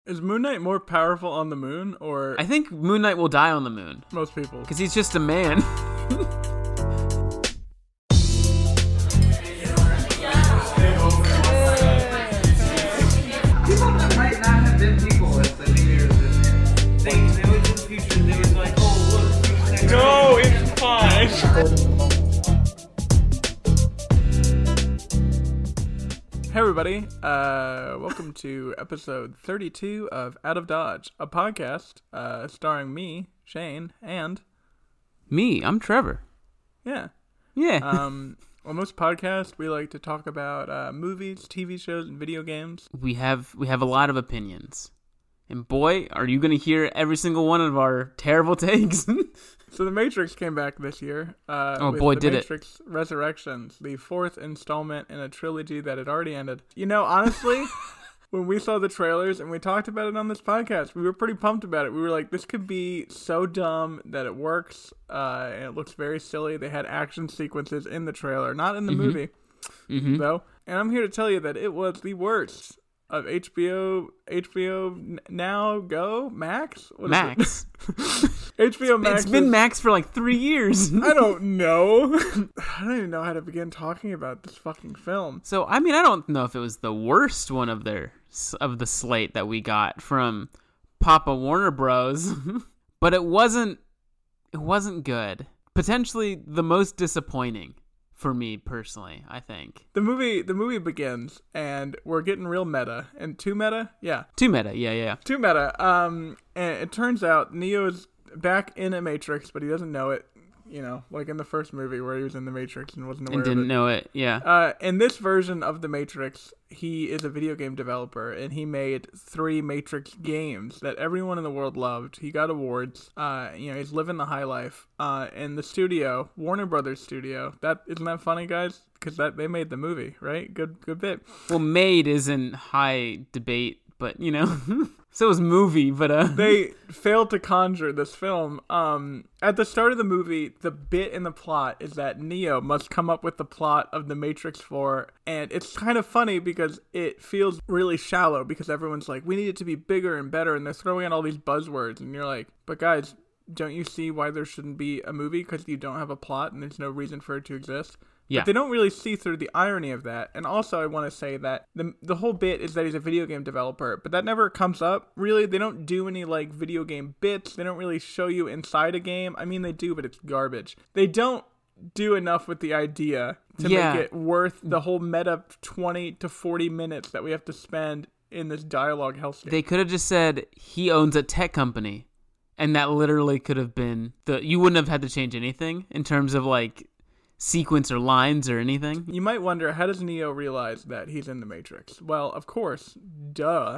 Is Moon Knight more powerful on the moon, or I think Moon Knight will die on the moon. most people? Because he's just a man. People that might not have been people at the New Year's this year. They went to the future and they was like, oh, look. No, it's fine. Hey everybody, welcome to episode 32 of Out of Dodge, a podcast starring me, Shane, and... Me, I'm Trevor. Yeah. Yeah. On most podcasts, we like to talk about movies, TV shows, and video games. we have a lot of opinions. And boy, are you going to hear every single one of our terrible takes. So The Matrix came back this year. Oh, with boy, The did it. Matrix Resurrections, the fourth installment in a trilogy that had already ended. You know, honestly, when we saw the trailers and we talked about it on this podcast, we were pretty pumped about it. We were like, this could be so dumb that it works, and it looks very silly. They had action sequences in the trailer, not in the movie, though. And I'm here to tell you that it was the worst of HBO Now Go Max? What is Max. it? HBO Max. It's been is- Max for like 3 years. I don't know. I don't even know how to begin talking about this fucking film. So, I mean, I don't know if it was the worst one of the slate that we got from Papa Warner Bros. But it wasn't good. Potentially the most disappointing for me personally, I think. The movie begins, and we're getting real meta. And too meta? Yeah. Too meta, yeah. Too meta. And it turns out Neo is back in a Matrix, but he doesn't know it. You know, like in the first movie where he was in the Matrix and wasn't aware And didn't of it. know it, yeah. In this version of the Matrix, he is a video game developer, and he made 3 Matrix games that everyone in the world loved. He got awards. He's living the high life. And the studio, Warner Brothers Studio, isn't that funny, guys? Because they made the movie, right? Good bit. Well, made is in high debate, but, you know, so was movie, but... They failed to conjure this film. At the start of the movie, the bit in the plot is that Neo must come up with the plot of The Matrix 4, and it's kind of funny because it feels really shallow because everyone's like, we need it to be bigger and better, and they're throwing out all these buzzwords, and you're like, but guys, don't you see why there shouldn't be a movie because you don't have a plot and there's no reason for it to exist? Yeah. But they don't really see through the irony of that. And also, I want to say that the whole bit is that he's a video game developer, but that never comes up, really. They don't do any, like, video game bits. They don't really show you inside a game. I mean, they do, but it's garbage. They don't do enough with the idea to Yeah. make it worth the whole meta 20 to 40 minutes that we have to spend in this dialogue hellscape. They could have just said, he owns a tech company. And that literally could have been... You wouldn't have had to change anything in terms of, like, sequence or lines or anything. You might wonder, how does Neo realize that he's in the Matrix? Well, of course, duh.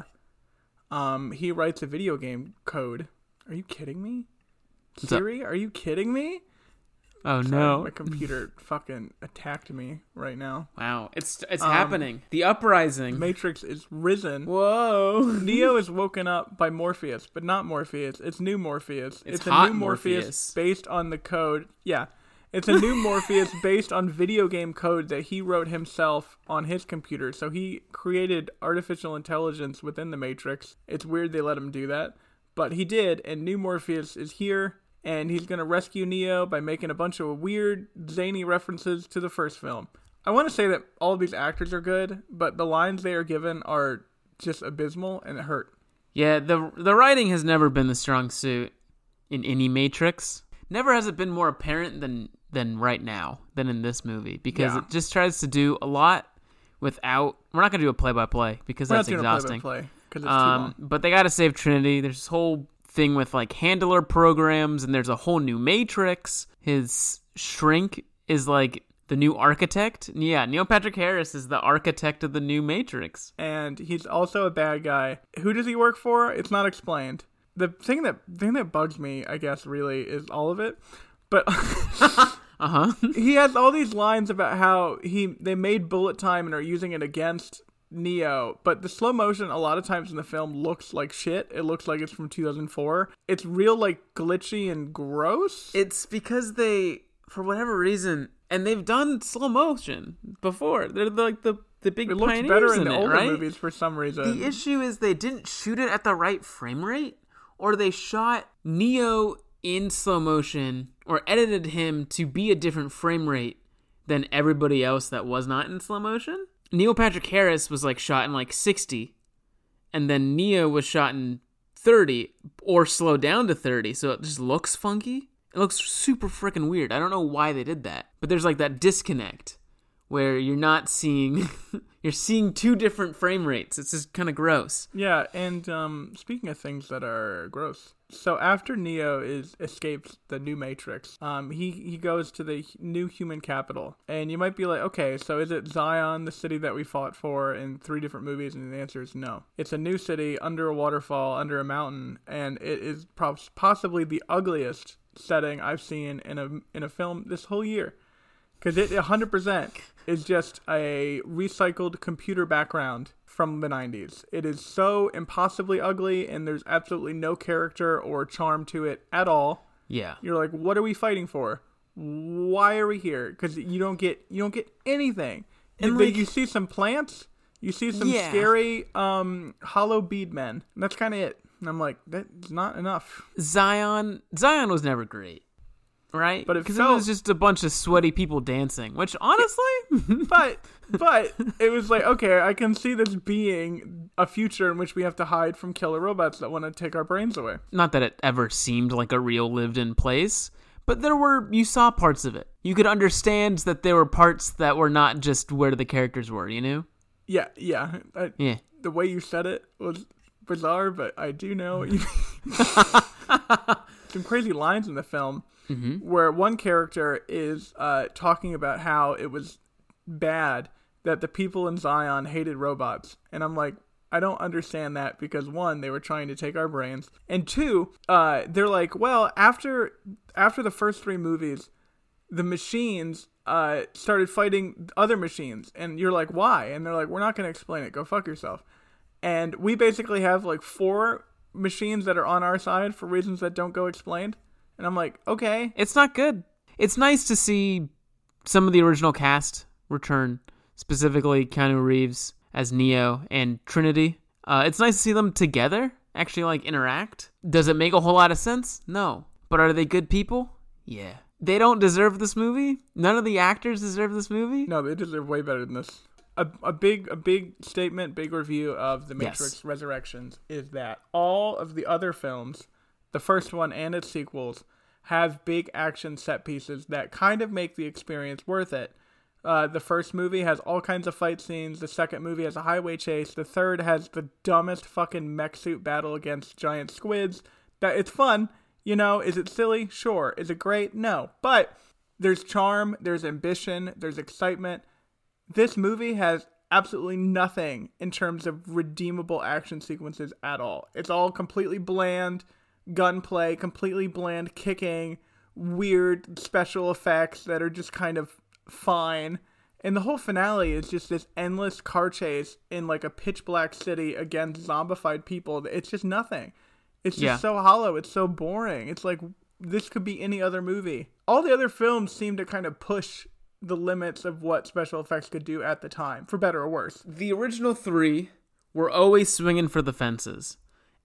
He writes a video game code. Are you kidding me? What's Siri, are you kidding me? Oh, Sorry, no. my computer fucking attacked me right now. Wow. It's happening. The uprising. Matrix is risen. Whoa. Neo is woken up by Morpheus, but not Morpheus. It's new Morpheus. It's a hot new Morpheus Morpheus. based on the code. Yeah. It's a new Morpheus based on video game code that he wrote himself on his computer. So he created artificial intelligence within the Matrix. It's weird they let him do that, but he did, and new Morpheus is here, and he's going to rescue Neo by making a bunch of weird, zany references to the first film. I want to say that all of these actors are good, but the lines they are given are just abysmal, and it hurt. Yeah, the writing has never been the strong suit in any Matrix. Never has it been more apparent than right now, than in this movie, because it just tries to do a lot without... We're not going to do a play-by-play, because that's exhausting. We're not doing a play-by-play, because it's too long. But they got to save Trinity. There's this whole thing with, like, handler programs, and there's a whole new Matrix. His shrink is, like, the new architect. Yeah, Neil Patrick Harris is the architect of the new Matrix. And he's also a bad guy. Who does he work for? It's not explained. The thing that bugs me, I guess, really, is all of it. But he has all these lines about how they made bullet time and are using it against Neo, but the slow motion a lot of times in the film looks like shit. It looks like it's from 2004. It's real, like, glitchy and gross. It's because they, for whatever reason, and they've done slow motion before. They're like the the big It looks pioneers better in the it, older right? movies for some reason. The issue is they didn't shoot it at the right frame rate, or they shot Neo in slow motion, or edited him to be a different frame rate than everybody else that was not in slow motion. Neil Patrick Harris was like shot in like 60, and then Neo was shot in 30, or slowed down to 30, so it just looks funky. It looks super freaking weird. I don't know why they did that, but there's like that disconnect where you're not seeing, you're seeing two different frame rates. It's just kind of gross. Yeah, and speaking of things that are gross, so after Neo escapes the new Matrix, he goes to the new human capital, and you might be like, okay, so is it Zion, the city that we fought for in 3 different movies? And the answer is no. It's a new city under a waterfall, under a mountain, and it is possibly the ugliest setting I've seen in a film this whole year. Because it 100% is just a recycled computer background from the 90s. It is so impossibly ugly, and there's absolutely no character or charm to it at all. Yeah. You're like, what are we fighting for? Why are we here? Because you don't get anything. And You see some plants, you see some scary hollow bead men, and that's kind of it. And I'm like, that's not enough. Zion was never great. Right? But because it was just a bunch of sweaty people dancing, which honestly... but it was like, okay, I can see this being a future in which we have to hide from killer robots that want to take our brains away. Not that it ever seemed like a real lived-in place, but you saw parts of it. You could understand that there were parts that were not just where the characters were, you know? Yeah. Yeah. The way you said it was bizarre, but I do know what you mean. Some crazy lines in the film. Mm-hmm. Where one character is talking about how it was bad that the people in Zion hated robots. And I'm like, I don't understand that, because 1, they were trying to take our brains. And 2, they're like, well, after the first 3 movies, the machines started fighting other machines. And you're like, why? And they're like, we're not going to explain it. Go fuck yourself. And we basically have like 4 machines that are on our side for reasons that don't go explained. And I'm like, okay. It's not good. It's nice to see some of the original cast return, specifically Keanu Reeves as Neo and Trinity. It's nice to see them together, actually like interact. Does it make a whole lot of sense? No. But are they good people? Yeah. They don't deserve this movie? None of the actors deserve this movie? No, they deserve way better than this. A big statement, big review of The Matrix Resurrections is that all of the other films, the first one and its sequels, have big action set pieces that kind of make the experience worth it. The first movie has all kinds of fight scenes. The second movie has a highway chase. The third has the dumbest fucking mech suit battle against giant squids. That it's fun, you know. Is it silly? Sure. Is it great? No. But there's charm, there's ambition, there's excitement. This movie has absolutely nothing in terms of redeemable action sequences at all. It's all completely bland gunplay, completely bland kicking, weird special effects that are just kind of fine. And the whole finale is just this endless car chase in like a pitch black city against zombified people. It's just nothing. It's just so hollow. It's so boring. It's like, this could be any other movie. All the other films seem to kind of push the limits of what special effects could do at the time, for better or worse. The original 3 were always swinging for the fences.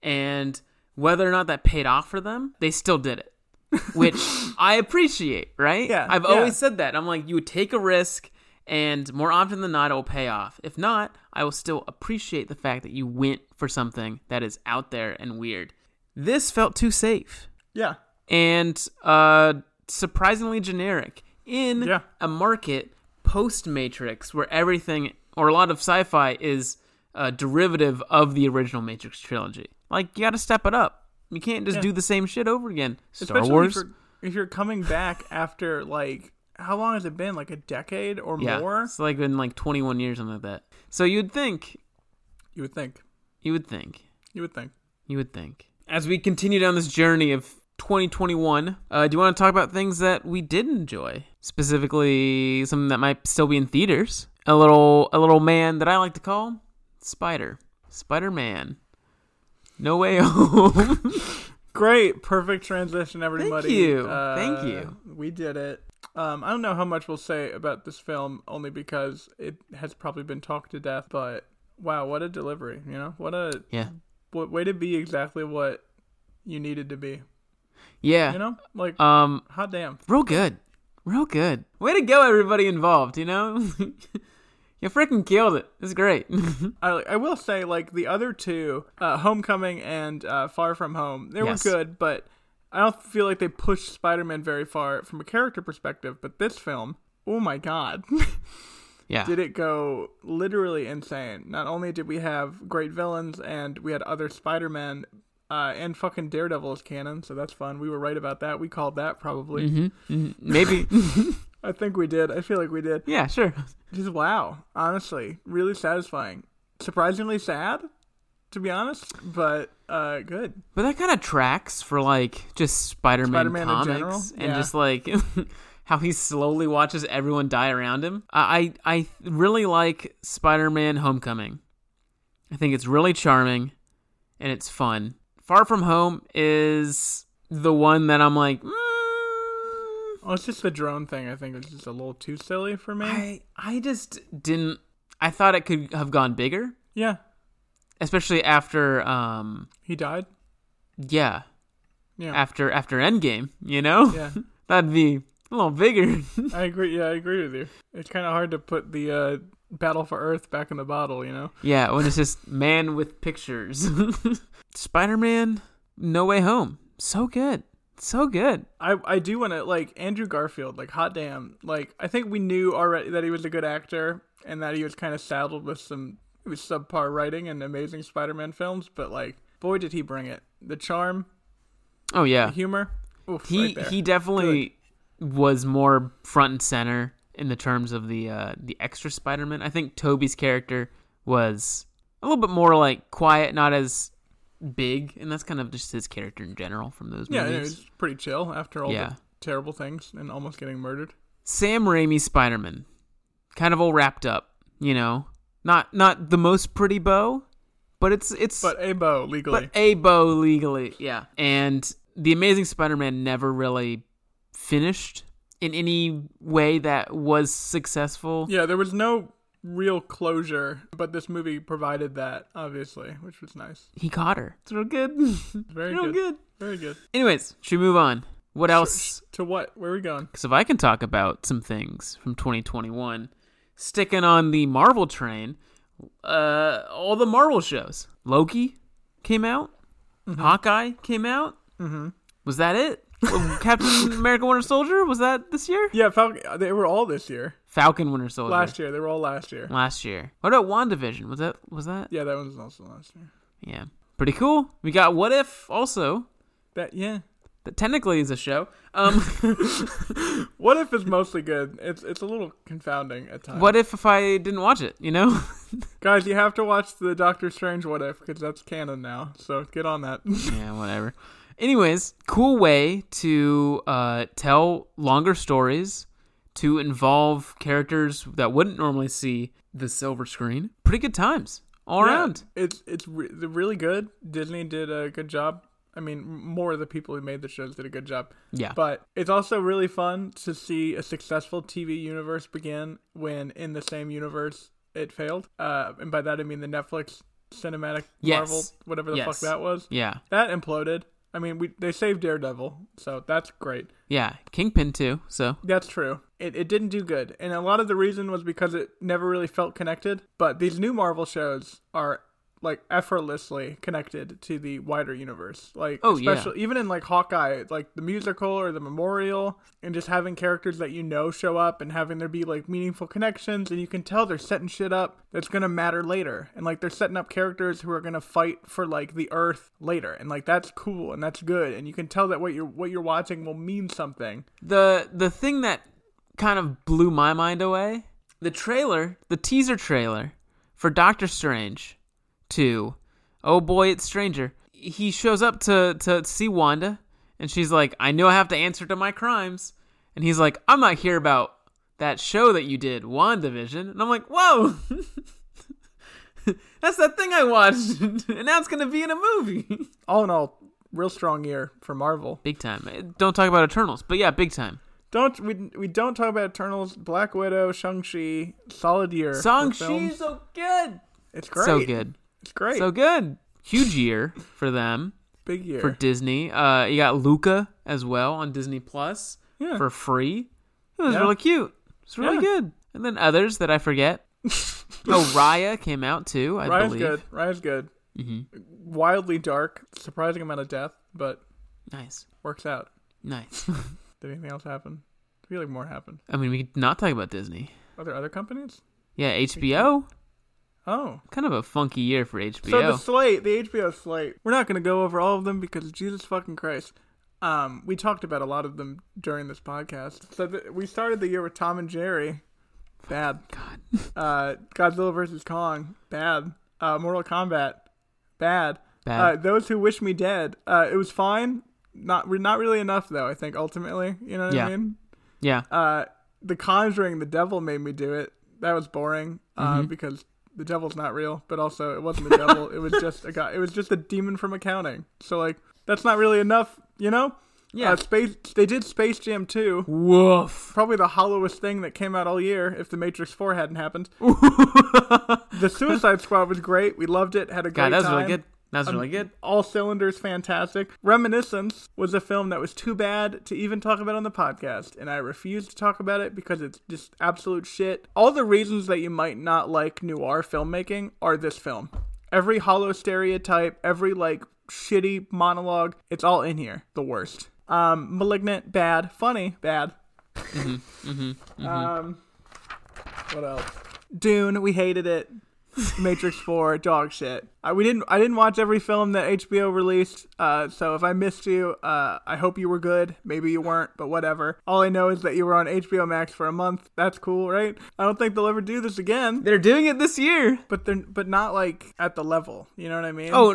And whether or not that paid off for them, they still did it. Which I appreciate, right? Yeah. I've always said that. I'm like, you would take a risk, and more often than not, it will pay off. If not, I will still appreciate the fact that you went for something that is out there and weird. This felt too safe. Yeah. And surprisingly generic. In a market post-Matrix where everything, or a lot of sci-fi, is a derivative of the original Matrix trilogy. Like, you gotta step it up. You can't just do the same shit over again. Star Wars. If you're coming back after, like, how long has it been? Like a decade or more? It's like been like 21 years, something like that. So you'd think. You would think. You would think. You would think. You would think. As we continue down this journey of 2021, do you want to talk about things that we did enjoy? Specifically, something that might still be in theaters. A little man that I like to call Spider-Man. No Way Home. Great. Perfect transition, everybody. Thank you. We did it. I don't know how much we'll say about this film, only because it has probably been talked to death, but wow, what a delivery, you know? What way to be exactly what you needed to be. Yeah. You know? Like, hot damn. Real good. Way to go, everybody involved, you know? You freaking killed it. It's great. I will say, like, the other two, Homecoming and Far From Home, they were good, but I don't feel like they pushed Spider-Man very far from a character perspective. But this film, oh my god. Yeah. Did it go literally insane. Not only did we have great villains, and we had other Spider-Man, and fucking Daredevil is canon, so that's fun. We were right about that. We called that, probably. Maybe. I think we did. I feel like we did. Yeah, sure. Just wow. Honestly. Really satisfying. Surprisingly sad, to be honest, but good. But that kind of tracks for, like, just Spider-Man comics. In general? And just, like, how he slowly watches everyone die around him. I really like Spider-Man Homecoming. I think it's really charming, and it's fun. Far From Home is the one that I'm like, Well, it's just the drone thing. I think it's just a little too silly for me. I just didn't. I thought it could have gone bigger. Yeah. Especially after. He died. Yeah. Yeah. After Endgame, you know. Yeah. That'd be a little bigger. I agree. Yeah, I agree with you. It's kind of hard to put the Battle for Earth back in the bottle, you know. Yeah, when it's just man with pictures. Spider-Man, No Way Home, so good. So good. I do want to, like, Andrew Garfield, like, hot damn. Like, I think we knew already that he was a good actor and that he was kind of saddled with some subpar writing and amazing Spider-Man films, but, like, boy, did he bring it. The charm. Oh, yeah. The humor. Oof, he definitely was more front and center in the terms of the extra Spider-Man. I think Tobey's character was a little bit more, like, quiet, not as big, and that's kind of just his character in general from those movies. Yeah, it was pretty chill after all the terrible things and almost getting murdered. Sam Raimi's Spider-Man, kind of all wrapped up, you know. Not the most pretty bow, but it's but a bow legally. Yeah. And The Amazing Spider-Man never really finished in any way that was successful. Yeah, there was no real closure, but this movie provided that, obviously, which was nice. He caught her. It's real good. Very real good. Very good. Anyways, should we move on? What else? To what? Where are we going? Because if I can talk about some things from 2021, sticking on the Marvel train, all the Marvel shows. Loki came out. Mm-hmm. Hawkeye came out. Mm-hmm. Was that it? Captain America Winter Soldier? Was that this year? Yeah, they were all this year. Falcon Winter Soldier. Last year. They were all last year. Last year. What about WandaVision? Was that? Yeah, that was also last year. Yeah. Pretty cool. We got What If also. That technically is a show. What If is mostly good. It's a little confounding at times. What if I didn't watch it, you know? Guys, you have to watch the Doctor Strange What If, because that's canon now. So get on that. Yeah, whatever. Anyways, cool way to tell longer stories, to involve characters that wouldn't normally see the silver screen. Pretty good times all around. It's really good. Disney did a good job. I mean, more of the people who made the shows did a good job. Yeah. But it's also really fun to see a successful TV universe begin when in the same universe it failed. And by that I mean the Netflix cinematic Marvel, whatever the fuck that was. Yeah. That imploded. I mean, they saved Daredevil, so that's great. Yeah, Kingpin too, so. That's true. It didn't do good. And a lot of the reason was because it never really felt connected. But these new Marvel shows are, like, effortlessly connected to the wider universe. Like, especially even in, like, Hawkeye, like, the musical or the memorial, and just having characters that you know show up and having there be, like, meaningful connections, and you can tell they're setting shit up that's gonna matter later. And, like, they're setting up characters who are gonna fight for, like, the Earth later. And, like, that's cool and that's good. And you can tell that what you're watching will mean something. The thing that kind of blew my mind away, the teaser trailer for Doctor Strange 2, oh boy, it's Stranger. He shows up to see Wanda, and she's like, I know I have to answer to my crimes. And he's like, I'm not here about that show that you did, WandaVision. And I'm like, whoa, that's that thing I watched, and now it's going to be in a movie. All in all, real strong year for Marvel. Big time. Don't talk about Eternals, but yeah, big time. We don't talk about Eternals, Black Widow, Shang-Chi, solid year. Shang-Chi's so good. It's great. So good. It's great. So good. Huge year for them. Big year. For Disney. You got Luca as well on Disney Plus for free. It was really cute. It's really good. And then others that I forget. Raya came out too, I believe. Raya's good. Mm-hmm. Wildly dark. Surprising amount of death, but nice. Works out. Nice. Did anything else happen? I feel like more happened. I mean, we could not talk about Disney. Are there other companies? Yeah, HBO. Oh. Kind of a funky year for HBO. So the HBO slate, we're not going to go over all of them because Jesus fucking Christ. We talked about a lot of them during this podcast. So we started the year with Tom and Jerry. Bad. God. Godzilla vs. Kong. Bad. Mortal Kombat. Bad. Bad. Those Who Wish Me Dead. It was fine. Not really enough, though, I think, ultimately. You know what I mean? Yeah. The Conjuring, the devil made me do it. That was boring because the devil's not real, but also it wasn't the devil. It was just a guy. It was just a demon from accounting. So, like, that's not really enough, you know? Yeah. They did Space Jam 2. Woof. Probably the hollowest thing that came out all year if The Matrix 4 hadn't happened. The Suicide Squad was great. We loved it. Had a great time. God, that was really good. That's really good. All cylinders fantastic. Reminiscence was a film that was too bad to even talk about on the podcast, and I refuse to talk about it because it's just absolute shit. All the reasons that you might not like noir filmmaking are this film. Every hollow stereotype, every like shitty monologue, it's all in here. The worst. Malignant, bad. Funny, bad. What else? Dune, we hated it. Matrix 4, dog shit. I didn't watch every film that HBO released, so if I missed you, I hope you were good. Maybe you weren't, but whatever. All I know is that you were on HBO Max for a month. That's cool, right? I don't think they'll ever do this again. They're doing it this year. But not like at the level. You know what I mean? Oh,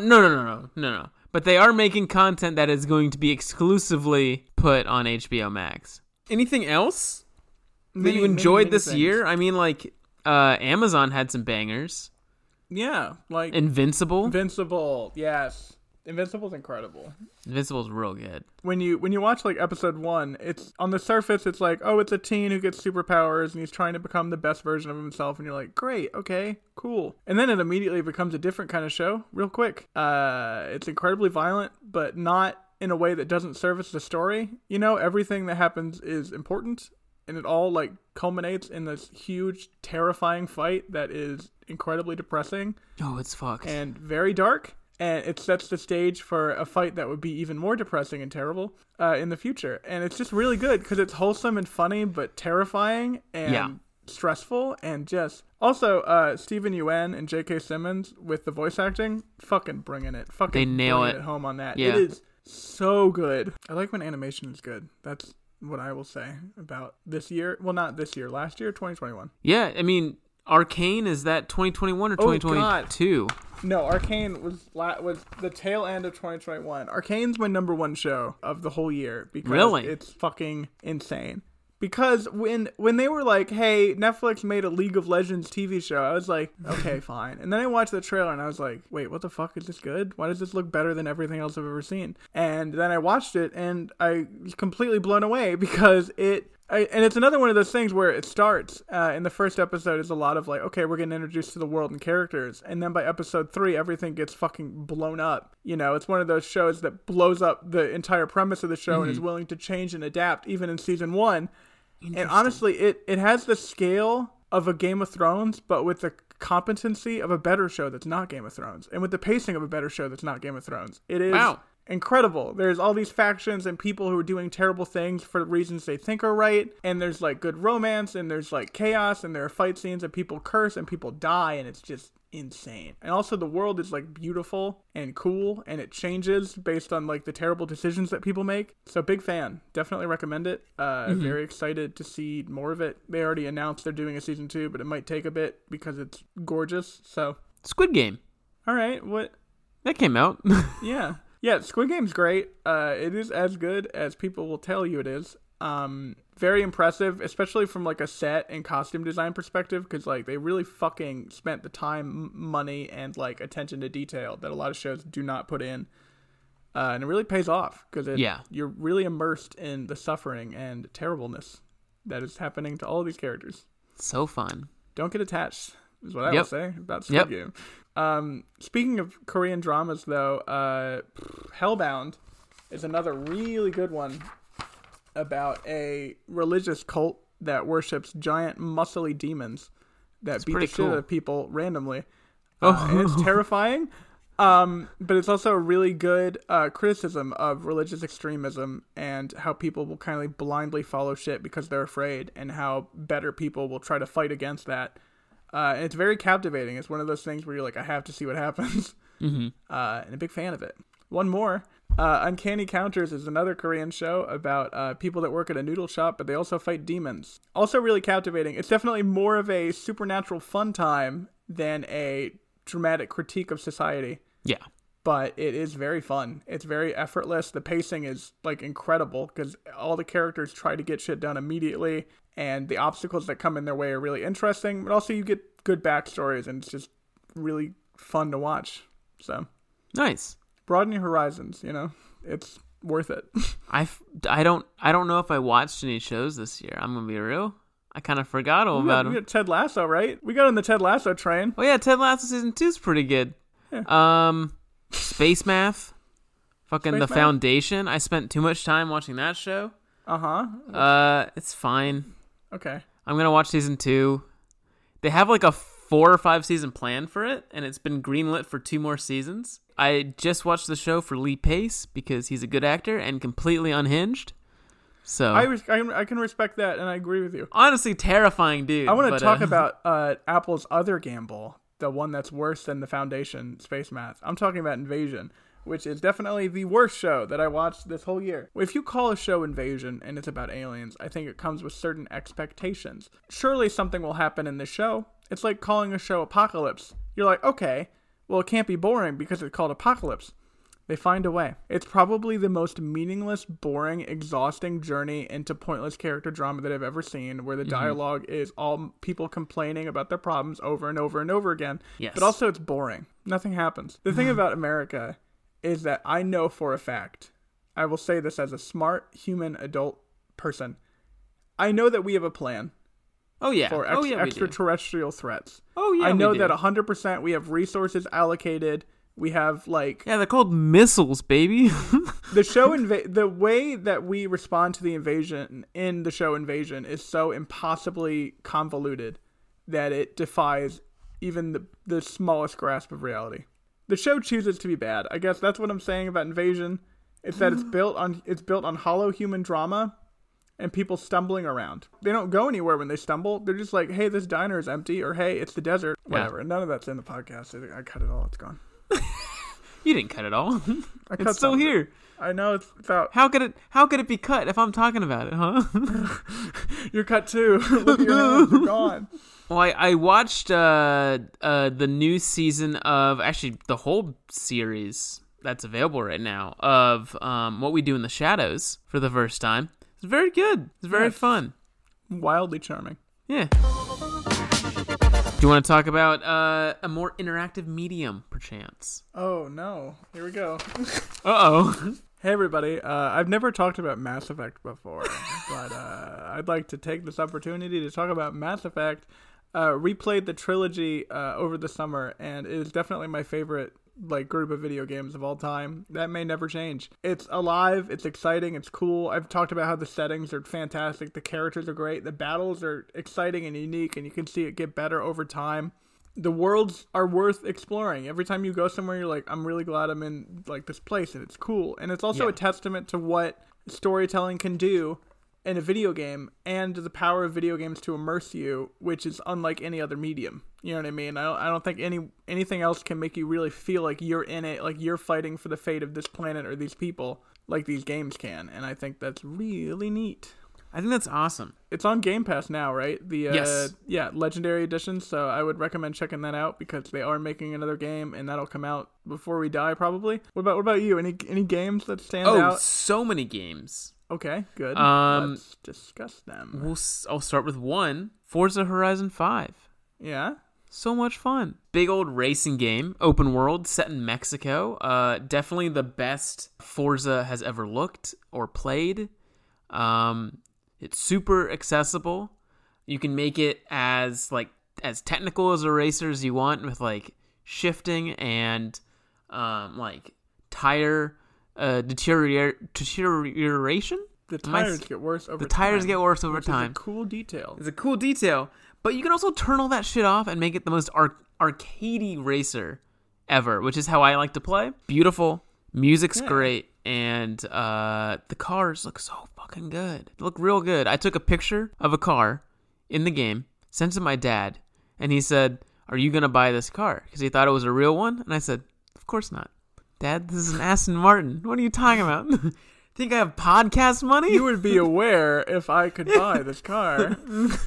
no. But they are making content that is going to be exclusively put on HBO Max. Anything else that you enjoyed this year? I mean, like, Amazon had some bangers. Yeah, like Invincible, yes. Invincible's incredible. Invincible's real good. When you watch like episode 1, it's on the surface it's like, oh, it's a teen who gets superpowers and he's trying to become the best version of himself, and you're like, great, okay, cool. And then it immediately becomes a different kind of show, real quick. It's incredibly violent, but not in a way that doesn't service the story. You know, everything that happens is important. And it all, like, culminates in this huge, terrifying fight that is incredibly depressing. Oh, it's fucked. And very dark. And it sets the stage for a fight that would be even more depressing and terrible in the future. And it's just really good because it's wholesome and funny, but terrifying and stressful. And just... Also, Steven Yeun and J.K. Simmons with the voice acting, fucking bringing it. Fucking they nail it at home on that. Yeah. It is so good. I like when animation is good. That's what I will say about this year. Well, not this year. Last year, 2021. Yeah, I mean, Arcane, is that 2021 or 2022? No, Arcane was the tail end of 2021. Arcane's my number one show of the whole year because it's fucking insane. Because when they were like, hey, Netflix made a League of Legends TV show, I was like, okay, fine. And then I watched the trailer and I was like, wait, what the fuck? Is this good? Why does this look better than everything else I've ever seen? And then I watched it and I was completely blown away because and it's another one of those things where it starts in the first episode is a lot of like, okay, we're getting introduced to the world and characters. And then by episode 3, everything gets fucking blown up. You know, it's one of those shows that blows up the entire premise of the show and is willing to change and adapt even in season 1. And honestly, it has the scale of a Game of Thrones, but with the competency of a better show that's not Game of Thrones. And with the pacing of a better show that's not Game of Thrones. It is incredible. There's all these factions and people who are doing terrible things for reasons they think are right. And there's like good romance and there's like chaos and there are fight scenes and people curse and people die and it's just insane. And also the world is like beautiful and cool and it changes based on like the terrible decisions that people make. So big fan. Definitely recommend it. Very excited to see more of it. They already announced they're doing a season 2, but it might take a bit because it's gorgeous. So Squid Game. All right, what? That came out. Yeah, Squid Game's great. It is as good as people will tell you it is. Very impressive, especially from like a set and costume design perspective, because like they really fucking spent the time, money, and like attention to detail that a lot of shows do not put in. And it really pays off because Yeah. you're really immersed in the suffering and terribleness that is happening to all of these characters. So fun. Don't get attached, is what I Yep. will say about Squid Yep. Game. Speaking of Korean dramas, though, Hellbound is another really good one about a religious cult that worships giant muscly demons that beat the pretty shit cool. out of people randomly. Oh. And it's terrifying, but it's also a really good criticism of religious extremism and how people will kind of blindly follow shit because they're afraid, and how better people will try to fight against that. And it's very captivating. It's one of those things where you're like, I have to see what happens. Mm-hmm. And a big fan of it. One more. Uncanny Counters is another Korean show about people that work at a noodle shop, but they also fight demons. Also really captivating. It's definitely more of a supernatural fun time than a dramatic critique of society. Yeah. But it is very fun. It's very effortless. The pacing is like incredible because all the characters try to get shit done immediately, and the obstacles that come in their way are really interesting. But also you get good backstories, and it's just really fun to watch. So Nice. broaden your horizons. It's worth it. I don't know if I watched any shows this year. I'm gonna be real. I kind of forgot all about We them. got Ted Lasso, right? We got on the Ted Lasso train. Oh yeah, Ted Lasso season 2 is pretty good. Space Math, fucking Space The Math? Foundation. I spent too much time watching that show. It's fine. Okay. I'm gonna watch season 2. They have like a 4 or 5 season plan for it, and it's been greenlit for 2 more seasons. I just watched the show for Lee Pace because he's a good actor and completely unhinged. So I can respect that, and I agree with you. honestly, terrifying dude. I want to but, talk about Apple's other gamble, the one that's worse than The Foundation, Space Math. I'm talking about Invasion, which is definitely the worst show that I watched this whole year. If you call a show Invasion and it's about aliens, I think it comes with certain expectations. Surely something will happen in the show. It's like calling a show Apocalypse. You're like, okay, well, it can't be boring because it's called Apocalypse. They find a way. It's probably the most meaningless, boring, exhausting journey into pointless character drama that I've ever seen, where the dialogue is all people complaining about their problems over and over and over again. Yes. But also it's boring. Nothing happens. The thing about America is that I know for a fact, I will say this as a smart, human, adult person, I know that we have a plan oh yeah, for we do. extraterrestrial threats. Oh yeah, I know we do. that 100% we have resources allocated. We have Yeah, they're called missiles, baby. the show the way that we respond to the invasion in the show Invasion is so impossibly convoluted that it defies even the smallest grasp of reality. The show chooses to be bad. I guess that's what I'm saying about Invasion. It's that it's built on hollow human drama and people stumbling around. They don't go anywhere when they stumble. They're just like, hey, this diner is empty, or hey, it's the desert, whatever. And none of that's in the podcast. I cut it all. It's gone. You didn't cut it all. I cut It's still some of it. here. I know it's out. How could it be cut if I'm talking about it, huh? You're cut too. Look at your hands. They're gone. Well, I watched the new season of, actually the whole series that's available right now of What We Do in the Shadows for the first time. It's very good. It's very Yes. fun. Wildly charming. Yeah. Do you want to talk about a more interactive medium, perchance? Oh no. Here we go. Uh-oh. Hey everybody, I've never talked about Mass Effect before, but I'd like to take this opportunity to talk about Mass Effect. Replayed the trilogy over the summer, and it is definitely my favorite group of video games of all time. That may never change. It's alive, it's exciting, it's cool. I've talked about how the settings are fantastic, the characters are great, the battles are exciting and unique, and you can see it get better over time. The worlds are worth exploring. Every time you go somewhere, you're like, I'm really glad I'm in this place, and it's cool. And it's also a testament to what storytelling can do in a video game, and the power of video games to immerse you, which is unlike any other medium. You know what I mean? I don't think anything else can make you really feel like you're in it, like you're fighting for the fate of this planet or these people, like these games can. And I think that's really neat. I think that's awesome. It's on Game Pass now, right? Yes. Legendary Edition. So I would recommend checking that out because they are making another game, and that'll come out before we die, probably. What about you? Any games that stand out? So many games. Okay, good. Let's discuss them. I'll start with one. Forza Horizon 5. Yeah. So much fun. Big old racing game, open world, set in Mexico. Definitely the best Forza has ever looked or played. It's super accessible. You can make it as technical as a racer as you want, with like shifting and like tire deterioration. The tires get worse over time. The tires get worse over which time. Is a cool detail. It's a cool detail. But you can also turn all that shit off and make it the most arcadey racer ever, which is how I like to play. Beautiful. Music's great. And the cars look so fucking good. They look real good. I took a picture of a car in the game, sent it to my dad, and he said, "Are you going to buy this car?" Because he thought it was a real one. And I said, "Of course not. Dad, this is an Aston Martin. What are you talking about? Think I have podcast money?" You would be aware if I could buy this car.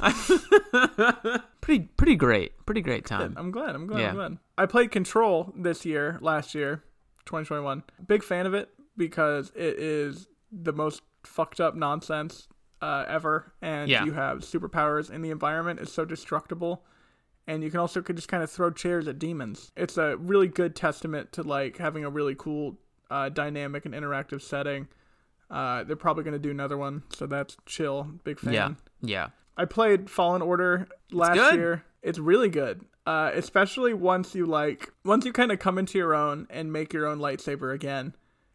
Pretty great. Pretty great time. I'm glad. Yeah. I'm glad. I played Control last year, 2021. Big fan of it because it is the most fucked up nonsense ever. And you have superpowers in the environment. It's so destructible. And you can also just kind of throw chairs at demons. It's a really good testament to like having a really cool dynamic and interactive setting. They're probably going to do another one, so that's chill. Big fan. Yeah. I played Fallen Order last year. It's really good, especially once you kind of come into your own and make your own lightsaber again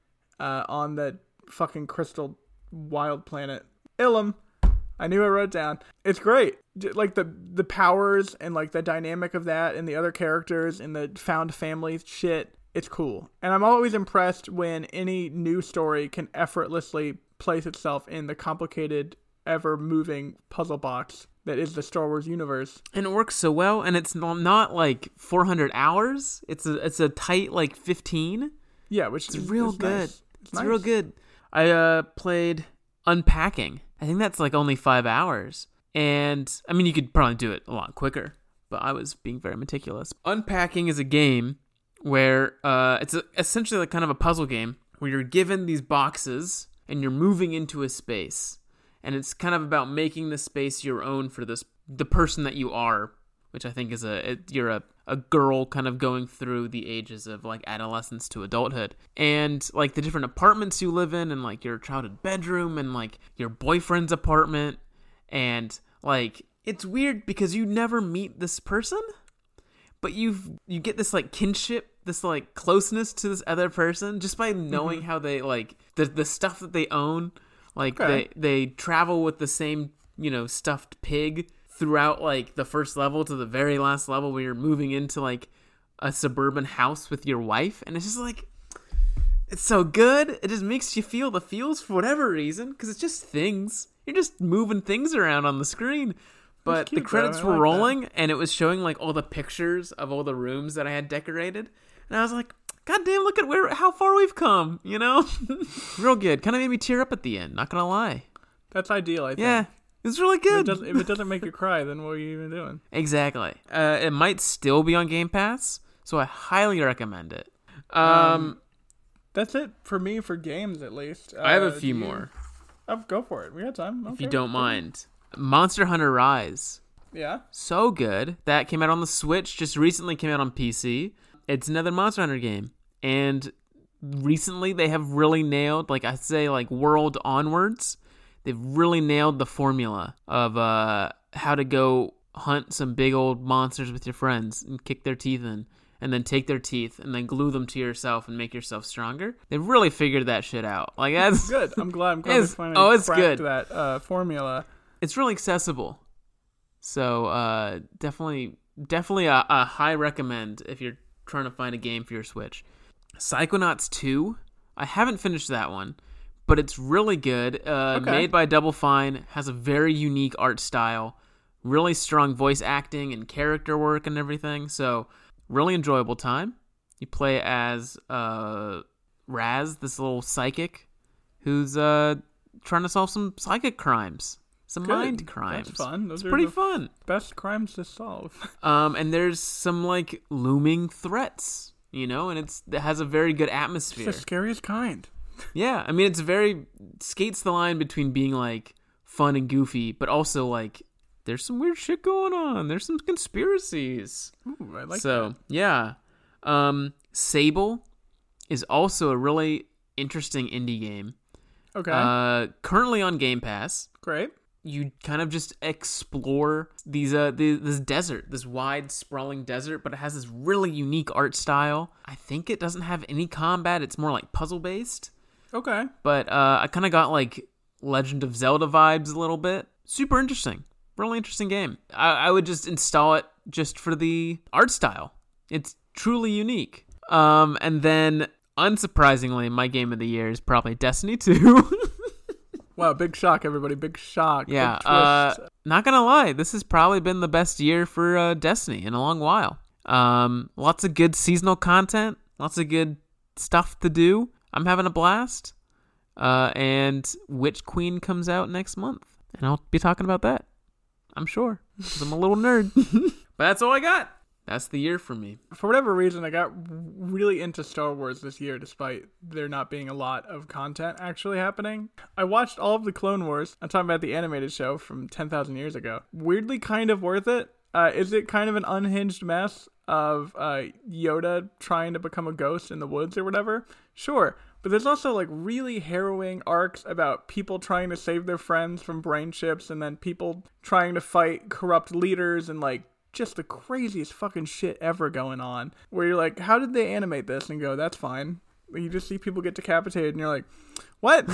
on the fucking crystal wild planet Ilum. I knew I wrote it down. It's great. Like the powers and like the dynamic of that and the other characters and the found family shit. It's cool. And I'm always impressed when any new story can effortlessly place itself in the complicated, ever-moving puzzle box that is the Star Wars universe. And it works so well, and it's not like 400 hours. It's a tight like 15. Yeah, which is real good. Nice. It's real good. I played Unpacking. I think that's like only 5 hours. And I mean, you could probably do it a lot quicker, but I was being very meticulous. Unpacking is a game where it's essentially like kind of a puzzle game where you're given these boxes and you're moving into a space, and it's kind of about making the space your own for the person that you are, which I think is you're a girl kind of going through the ages of like adolescence to adulthood, and like the different apartments you live in, and like your childhood bedroom, and like your boyfriend's apartment, and like it's weird because you never meet this person, but you get this like kinship, this like closeness to this other person just by knowing how they like the stuff that they own. Like they travel with the same, stuffed pig throughout like the first level to the very last level where you're moving into like a suburban house with your wife, and it's just like, it's so good. It just makes you feel the feels for whatever reason, because it's just things. You're just moving things around on the screen. But cute, the credits bro. I were like rolling, and it was showing like all the pictures of all the rooms that I had decorated, and I was like, God damn, look at how far we've come, Real good. Kind of made me tear up at the end, not gonna lie. That's ideal, I think. Yeah, it's really good. If it doesn't make you cry, then what are you even doing? Exactly. It might still be on Game Pass, so I highly recommend it. That's it for me for games, at least. I have a few more. Go for it. We got time. If you don't mind. Monster Hunter Rise. Yeah. So good. That came out on the Switch, just recently came out on PC. It's another Monster Hunter game. And recently they have really nailed, like I say, like World onwards, they've really nailed the formula of how to go hunt some big old monsters with your friends and kick their teeth in, and then take their teeth and then glue them to yourself and make yourself stronger. They've really figured that shit out. Like that's good. I'm glad they finally it's good. That formula. It's really accessible. So definitely a high recommend if you're trying to find a game for your Switch. Psychonauts 2. I haven't finished that one, but it's really good. Made by Double Fine, has a very unique art style, really strong voice acting and character work and everything. So really enjoyable time. You play as Raz, this little psychic who's trying to solve some psychic crimes. Some mind crimes. That's fun. It's pretty fun. Best crimes to solve. And there's some like looming threats, and it has a very good atmosphere. It's the scariest kind. Yeah, I mean skates the line between being like fun and goofy, but also like there's some weird shit going on. There's some conspiracies. Ooh, I like So, that. yeah. Sable is also a really interesting indie game. Okay. Currently on Game Pass. Great. You kind of just explore this desert, this wide, sprawling desert, but it has this really unique art style. I think it doesn't have any combat. It's more like puzzle-based. Okay. But I kind of got like Legend of Zelda vibes a little bit. Super interesting. Really interesting game. I would just install it just for the art style. It's truly unique. And then, unsurprisingly, my game of the year is probably Destiny 2. Wow, big shock, everybody. Big shock. Yeah, Big twist. not gonna lie, this has probably been the best year for Destiny in a long while. Lots of good seasonal content, lots of good stuff to do. I'm having a blast. And Witch Queen comes out next month, and I'll be talking about that, I'm sure, because I'm a little nerd. But that's all I got. That's the year for me. For whatever reason, I got really into Star Wars this year, despite there not being a lot of content actually happening. I watched all of the Clone Wars. I'm talking about the animated show from 10,000 years ago. Weirdly kind of worth it. Is it kind of an unhinged mess of Yoda trying to become a ghost in the woods or whatever? Sure. But there's also like really harrowing arcs about people trying to save their friends from brain chips, and then people trying to fight corrupt leaders, and like just the craziest fucking shit ever going on, where you're like, how did they animate this? And go, that's fine. You just see people get decapitated and you're like, what?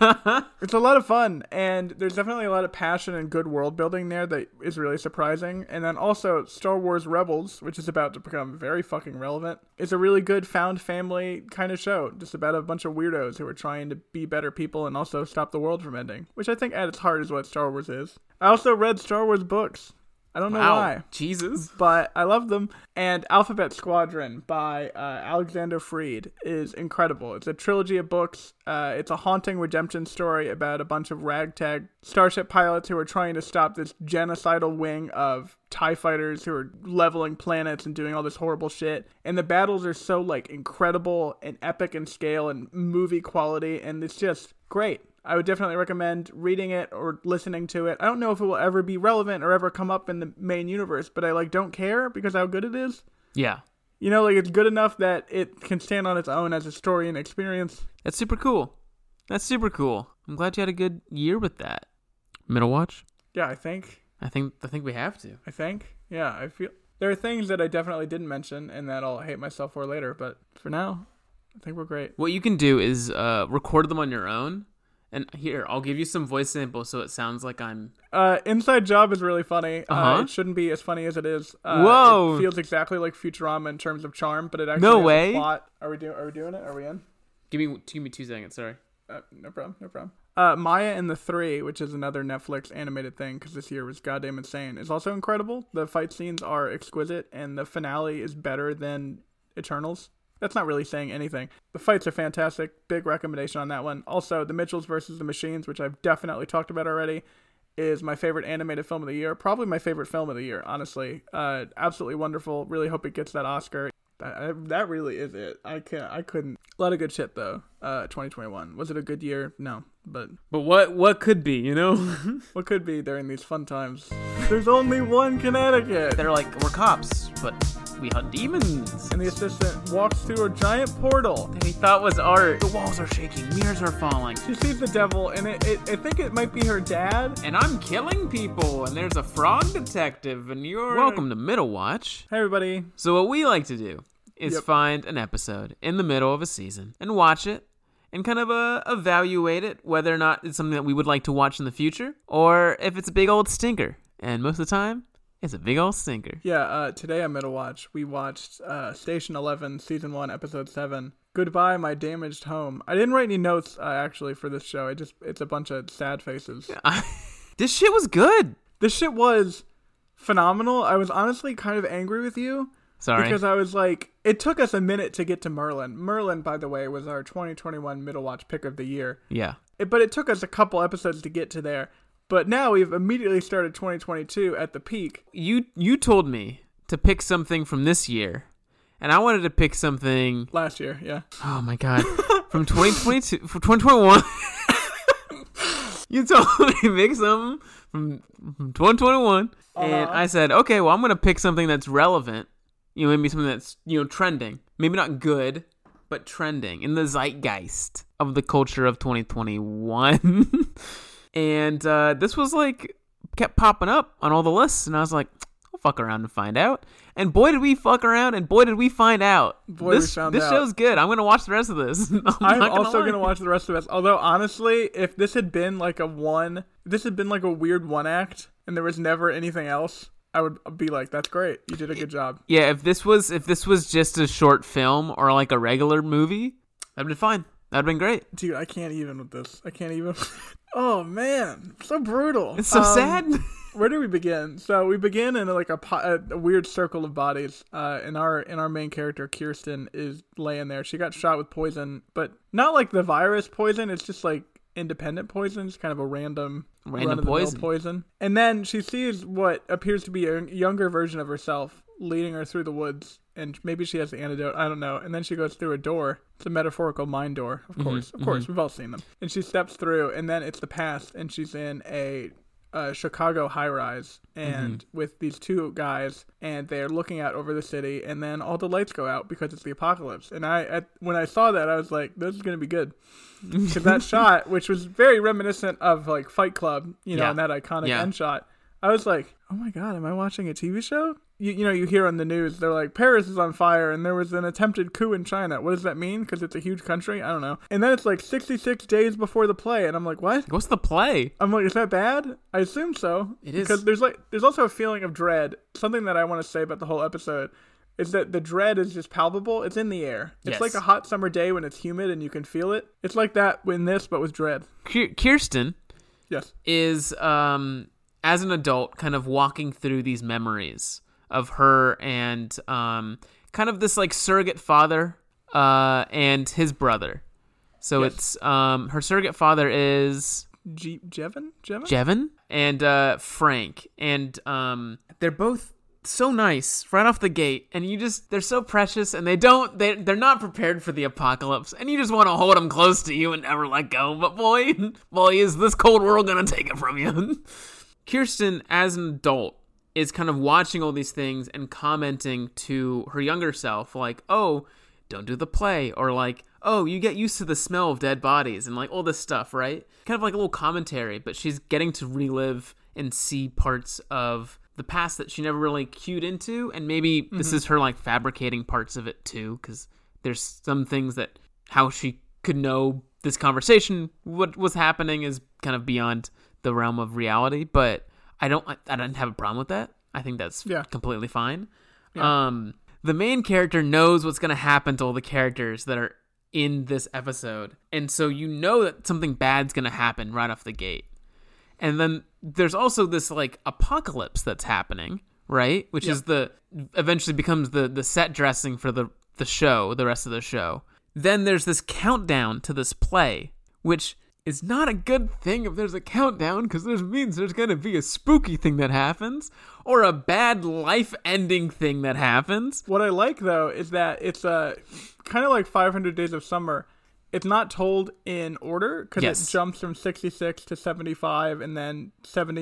It's a lot of fun, and there's definitely a lot of passion and good world building there that is really surprising. And then also Star Wars Rebels, which is about to become very fucking relevant, is a really good found family kind of show, just about a bunch of weirdos who are trying to be better people and also stop the world from ending, which I think at its heart is what Star Wars is. I also read Star Wars books. I don't know why. Jesus. But I love them. And Alphabet Squadron by Alexander Freed is incredible. It's a trilogy of books. It's a haunting redemption story about a bunch of ragtag starship pilots who are trying to stop this genocidal wing of TIE fighters who are leveling planets and doing all this horrible shit. And the battles are so like incredible and epic in scale and movie quality, and it's just great. I would definitely recommend reading it or listening to it. I don't know if it will ever be relevant or ever come up in the main universe, but I like don't care because how good it is. Yeah. You know, like it's good enough that it can stand on its own as a story and experience. That's super cool. That's super cool. I'm glad you had a good year with that. Middle watch? Yeah, I think. I think we have to. Yeah, I feel there are things that I definitely didn't mention and that I'll hate myself for later, but for now, I think we're great. What you can do is record them on your own. And here, I'll give you some voice samples so it sounds like I'm... Inside Job is really funny. Uh-huh. It shouldn't be as funny as it is. Whoa! It feels exactly like Futurama in terms of charm, but it actually No has way. a plot. Are we doing it? Are we in? Give me 2 seconds, sorry. No problem. Maya and the Three, which is another Netflix animated thing because this year was goddamn insane, is also incredible. The fight scenes are exquisite, and the finale is better than Eternals. That's not really saying anything. The fights are fantastic. Big recommendation on that one. Also, The Mitchells versus the Machines, which I've definitely talked about already, is my favorite animated film of the year. Probably my favorite film of the year, honestly. Absolutely wonderful. Really hope it gets that Oscar. That really is it. I couldn't. A lot of good shit, though. 2021. Was it a good year? No. But what could be, you know? what could be during these fun times? There's only one Connecticut. They're like, we're cops, but we hunt demons. And the assistant walks through a giant portal That he thought was art. The walls are shaking, mirrors are falling. She sees the devil, and I think it might be her dad. And I'm killing people, and there's a frog detective, and you're... Welcome to Middle Watch. Hey, everybody. So what we like to do is find an episode in the middle of a season and watch it and kind of evaluate it, whether or not it's something that we would like to watch in the future, or if it's a big old stinker. And most of the time, it's a big old stinker. Yeah, today on Middle Watch, we watched Station 11, Season 1, Episode 7, Goodbye, My Damaged Home. I didn't write any notes, actually, for this show. It's a bunch of sad faces. This shit was good. This shit was phenomenal. I was honestly kind of angry with you. Sorry. Because I was like, it took us a minute to get to Merlin. Merlin, by the way, was our 2021 Middle Watch pick of the year. Yeah. But it took us a couple episodes to get to there. But now we've immediately started 2022 at the peak. You told me to pick something from this year, and I wanted to pick something... Last year, yeah. Oh, my God. From 2022... From 2021... You told me to pick something from 2021, and I said, okay, well, I'm gonna pick something that's relevant. Maybe something that's trending. Maybe not good, but trending in the zeitgeist of the culture of 2021. And this was kept popping up on all the lists, and I was like, I'll fuck around and find out. And boy, did we fuck around, and boy, did we find out. This show's good. I'm going to watch the rest of this. I'm also going to watch the rest of this. Although, honestly, if this had been like a weird one act, and there was never anything else, I would be like, that's great. You did a good job. Yeah, if this was just a short film or like a regular movie, that'd been fine. That'd been great. Dude, I can't even with this. I can't even. Oh, man. So brutal. It's so sad. Where do we begin? So we begin in a weird circle of bodies. And our main character, Kirsten, is laying there. She got shot with poison, but not like the virus poison. It's just like independent poison. It's kind of a random poison. And then she sees what appears to be a younger version of herself leading her through the woods. And maybe she has the antidote. I don't know. And then she goes through a door. It's a metaphorical mind door, of course. Of course, we've all seen them. And she steps through, and then it's the past, and she's in a Chicago high-rise, and with these two guys, and they're looking out over the city, and then all the lights go out because it's the apocalypse. And when I saw that, I was like, this is going to be good. Because that shot, which was very reminiscent of like Fight Club, and that iconic end shot, I was like, oh my God, am I watching a TV show? You hear on the news, they're like, Paris is on fire and there was an attempted coup in China. What does that mean? Because it's a huge country? I don't know. And then it's like 66 days before the play. And I'm like, what? What's the play? I'm like, is that bad? I assume so. It is. Because there's also a feeling of dread. Something that I want to say about the whole episode is that the dread is just palpable. It's in the air. It's like a hot summer day when it's humid and you can feel it. It's like that in this, but with dread. Kirsten is, as an adult, kind of walking through these memories of her and kind of this like surrogate father and his brother. So it's her surrogate father is Jevin and Frank, and they're both so nice right off the gate, and they're so precious, and they're not prepared for the apocalypse, and you just want to hold them close to you and never let go. But boy, is this cold world gonna take it from you. Kirsten, as an adult, is kind of watching all these things and commenting to her younger self, like, oh, don't do the play, or like, oh, you get used to the smell of dead bodies, and like all this stuff, right? Kind of like a little commentary, but she's getting to relive and see parts of the past that she never really cued into, and maybe this is her like fabricating parts of it too, because there's some things that how she could know this conversation, what was happening, is kind of beyond the realm of reality, but I don't have a problem with that. I think that's completely fine. Yeah. The main character knows what's going to happen to all the characters that are in this episode. And so you know that something bad's going to happen right off the gate. And then there's also this like apocalypse that's happening, right? Which is eventually becomes the set dressing for the show, the rest of the show. Then there's this countdown to this play, which is not a good thing if there's a countdown, because this means there's going to be a spooky thing that happens or a bad life-ending thing that happens. What I like, though, is that it's kind of like 500 Days of Summer. It's not told in order, because it jumps from 66 to 75 and then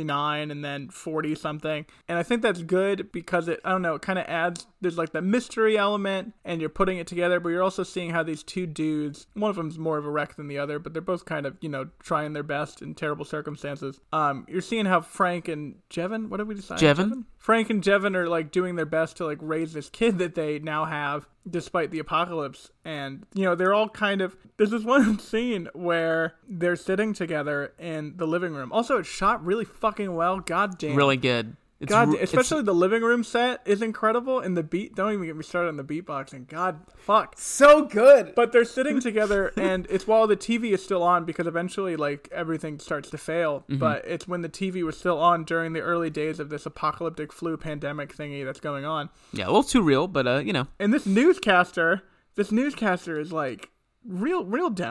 79 and then 40 something. And I think that's good because it kind of adds, there's like the mystery element and you're putting it together, but you're also seeing how these two dudes, one of them's more of a wreck than the other, but they're both kind of, trying their best in terrible circumstances. You're seeing how Frank and Jevin, what did we decide? Jevin? Frank and Jevin are like doing their best to like raise this kid that they now have despite the apocalypse. And, they're all kind of, there's this one scene where they're sitting together in the living room. Also, it's shot really fucking well. God damn. Really good. Especially the living room set is incredible, and the beat, don't even get me started on the beatboxing. God, fuck. So good. But they're sitting together, and it's while the TV is still on, because eventually, like, everything starts to fail. Mm-hmm. But it's when the TV was still on during the early days of this apocalyptic flu pandemic thingy that's going on. Yeah, a little too real, but, And this newscaster is, like, real downer.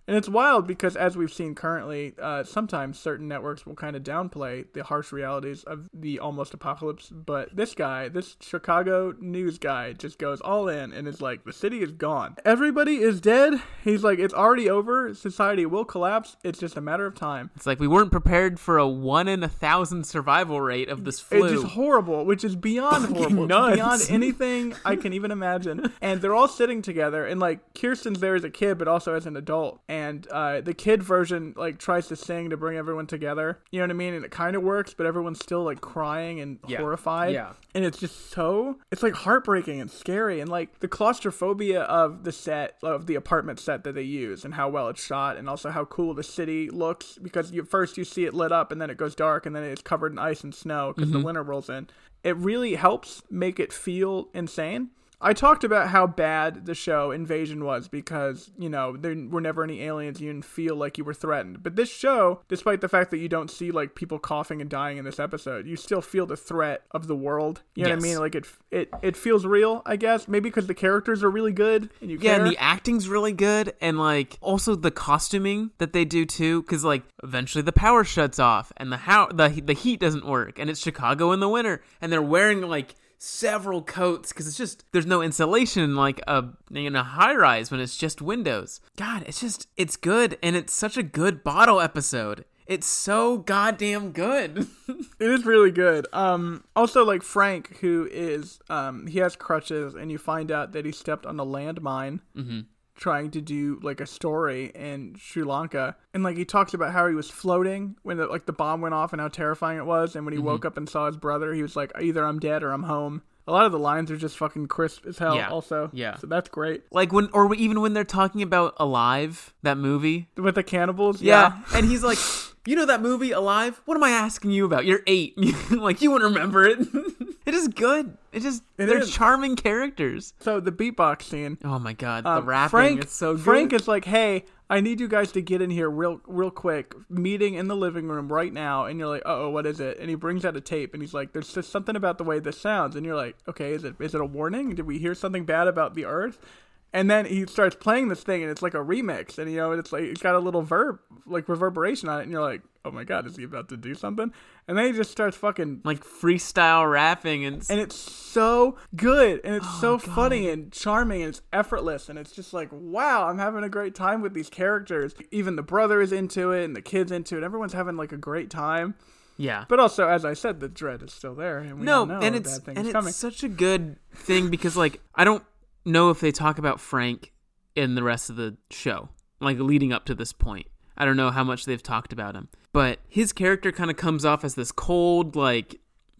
And it's wild because, as we've seen currently, sometimes certain networks will kind of downplay the harsh realities of the almost apocalypse. But this guy, this Chicago news guy, just goes all in and is like, the city is gone. Everybody is dead. He's like, it's already over. Society will collapse. It's just a matter of time. It's like we weren't prepared for a 1 in 1,000 survival rate of this flu. It's just horrible, which is beyond horrible. Nuts. Beyond anything I can even imagine. And they're all sitting together, and like Kirsten's there as a kid, but also as an adult. And the kid version like tries to sing to bring everyone together. You know what I mean? And it kind of works, but everyone's still like crying and horrified. Yeah. And it's just it's like heartbreaking and scary, and like the claustrophobia of the set, of the apartment set that they use, and how well it's shot, and also how cool the city looks, because first you see it lit up and then it goes dark and then it's covered in ice and snow because the winter rolls in. It really helps make it feel insane. I talked about how bad the show Invasion was because, you know, there were never any aliens. You didn't feel like you were threatened. But this show, despite the fact that you don't see like people coughing and dying in this episode, you still feel the threat of the world. You know what I mean? Like it feels real, I guess. Maybe because the characters are really good and you care. Yeah, and the acting's really good, and like also the costuming that they do too, because like eventually the power shuts off and the heat doesn't work, and it's Chicago in the winter, and they're wearing like several coats because it's just there's no insulation like in a high rise when it's just windows. God, it's good, and it's such a good bottle episode. It's so goddamn good. It is really good. Also, like Frank, who is he has crutches, and you find out that he stepped on a landmine trying to do like a story in Sri Lanka, and like he talks about how he was floating when the bomb went off and how terrifying it was, and when he woke up and saw his brother, he was like, either I'm dead or I'm home. A lot of the lines are just fucking crisp as hell. Also, so that's great. Like even when they're talking about Alive, that movie with the cannibals, and he's like, you know that movie Alive? What am I asking you about? You're 8. Like, you wouldn't remember it. It is good. They're charming characters. So the beatbox scene. Oh my god, the rapping is so good. Frank is like, hey, I need you guys to get in here real quick. Meeting in the living room right now. And you're like, uh-oh, what is it? And he brings out a tape, and he's like, there's just something about the way this sounds. And you're like, okay, is it a warning? Did we hear something bad about the Earth? And then he starts playing this thing, and it's like a remix, and it's like it's got a little reverberation on it, and you're like, oh my god, is he about to do something? And then he just starts fucking like freestyle rapping, and it's so good, and it's so funny and charming, and it's effortless, and it's just like, wow, I'm having a great time with these characters. Even the brother is into it, and the kid's into it. Everyone's having like a great time. Yeah. But also, as I said, the dread is still there, and we all know and bad things coming. It's such a good thing because like I don't know if they talk about Frank in the rest of the show, like leading up to this point. I don't know how much they've talked about him, but his character kind of comes off as this cold, like,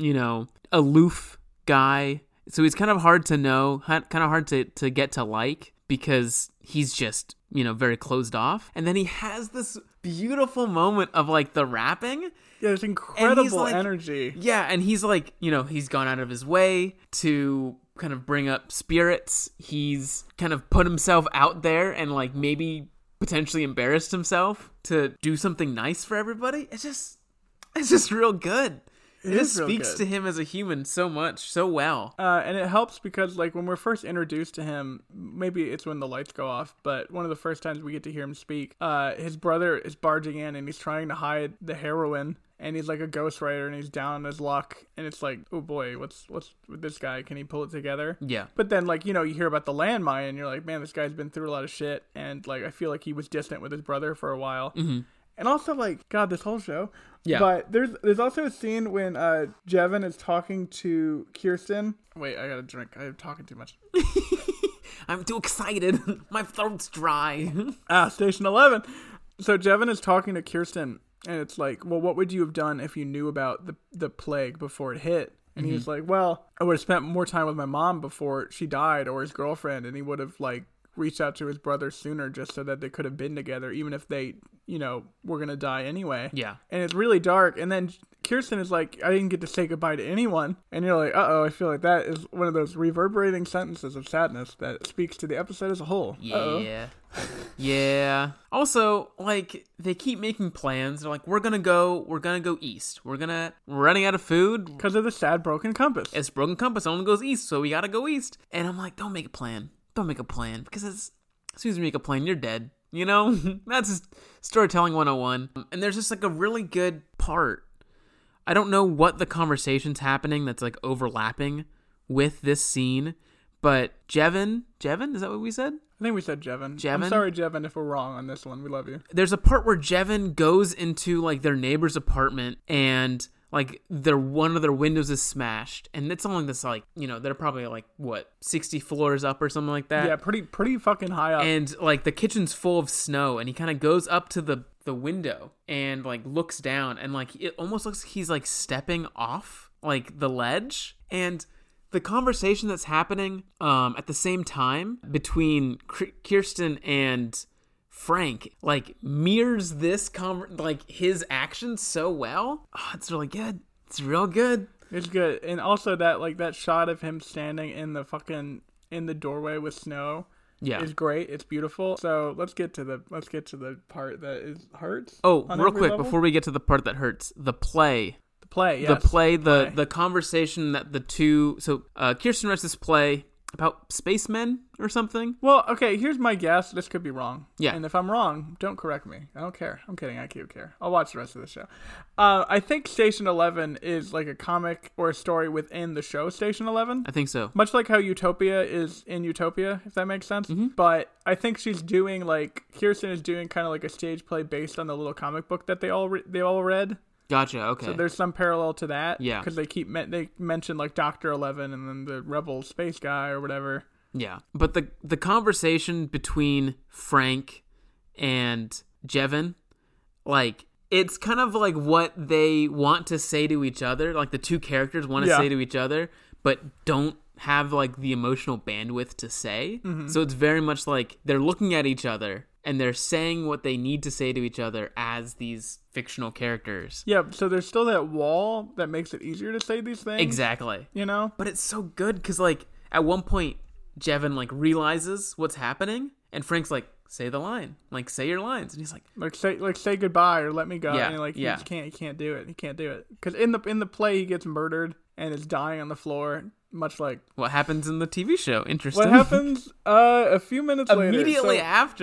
aloof guy. So he's kind of hard to know, kind of hard to get to like, because he's just, very closed off. And then he has this beautiful moment of like the rapping. Yeah, there's incredible energy. Yeah, and he's like, he's gone out of his way to kind of bring up spirits. He's kind of put himself out there and like maybe potentially embarrassed himself to do something nice for everybody. It's just real good. It just speaks to him as a human so much, so well. And it helps because, like, when we're first introduced to him, maybe it's when the lights go off, but one of the first times we get to hear him speak, his brother is barging in and he's trying to hide the heroin. And he's like a ghostwriter, and he's down on his luck. And it's like, oh boy, what's with this guy? Can he pull it together? Yeah. But then, like, you hear about the landmine, and you're like, man, this guy's been through a lot of shit. And like, I feel like he was distant with his brother for a while. Mm-hmm. And also, like, God, this whole show. Yeah. But there's also a scene when Jevin is talking to Kirsten. Wait, I gotta drink. I'm talking too much. I'm too excited. My throat's dry. Station 11. So Jevin is talking to Kirsten. And it's like, well, what would you have done if you knew about the plague before it hit? And he's like, well, I would have spent more time with my mom before she died, or his girlfriend, and he would have like reached out to his brother sooner just so that they could have been together, even if they, were going to die anyway. Yeah. And it's really dark. And then Kirsten is like, I didn't get to say goodbye to anyone. And you're like, uh-oh, I feel like that is one of those reverberating sentences of sadness that speaks to the episode as a whole. Yeah. Uh-oh. Yeah. Also, like, they keep making plans. They're like, we're gonna go east. We're running out of food. Because of the sad broken compass. It's broken compass. Only goes east, so we gotta go east. And I'm like, don't make a plan. Don't make a plan. Because as soon as you make a plan, you're dead. You know, that's storytelling 101. And there's just like a really good part. I don't know what the conversation's happening that's like overlapping with this scene, but Jevin, is that what we said? I think we said Jevin. Jevin? I'm sorry, Jevin, if we're wrong on this one. We love you. There's a part where Jevin goes into like their neighbor's apartment and like one of their windows is smashed, and it's something that's like, you know, they're probably like what 60 floors up or something like that. Yeah, pretty fucking high up. And like the kitchen's full of snow, and he kind of goes up to the window and like looks down, and like it almost looks like he's like stepping off like the ledge. And the conversation that's happening at the same time between Kirsten and Frank like mirrors this like his actions so well. Oh, it's really good. It's real good. It's good. And also that shot of him standing in the doorway with snow is great. It's beautiful. So let's get to the part that hurts. Oh, real quick before we get to the part that hurts, the play. The conversation that the two. So Kirsten writes this play about spacemen or something. Well, okay, here's my guess. This could be wrong. Yeah. And if I'm wrong, don't correct me. I don't care. I'm kidding. I do care. I'll watch the rest of the show. I think Station 11 is like a comic or a story within the show Station 11. I think so. Much like how Utopia is in Utopia, if that makes sense. Mm-hmm. But I think Kirsten is doing kind of like a stage play based on the little comic book that they all read. Gotcha. Okay. So there's some parallel to that. Yeah. Because they mention like Dr. 11 and then the rebel space guy or whatever. Yeah. But the conversation between Frank and Jevin, like, it's kind of like what they want to say to each other. Like the two characters want to say to each other, but don't have like the emotional bandwidth to say. Mm-hmm. So it's very much like they're looking at each other and they're saying what they need to say to each other as these fictional characters. Yeah, so there's still that wall that makes it easier to say these things. Exactly. You know? But it's so good because, like, at one point, Jevin, like, realizes what's happening, and Frank's like, say the line. Like, say your lines. And he's like say goodbye or let me go. Yeah, and like, yeah. He can't do it. He can't do it. Because in the play, he gets murdered and is dying on the floor. Much like what happens in the TV show. Interesting. What happens a few minutes later. Immediately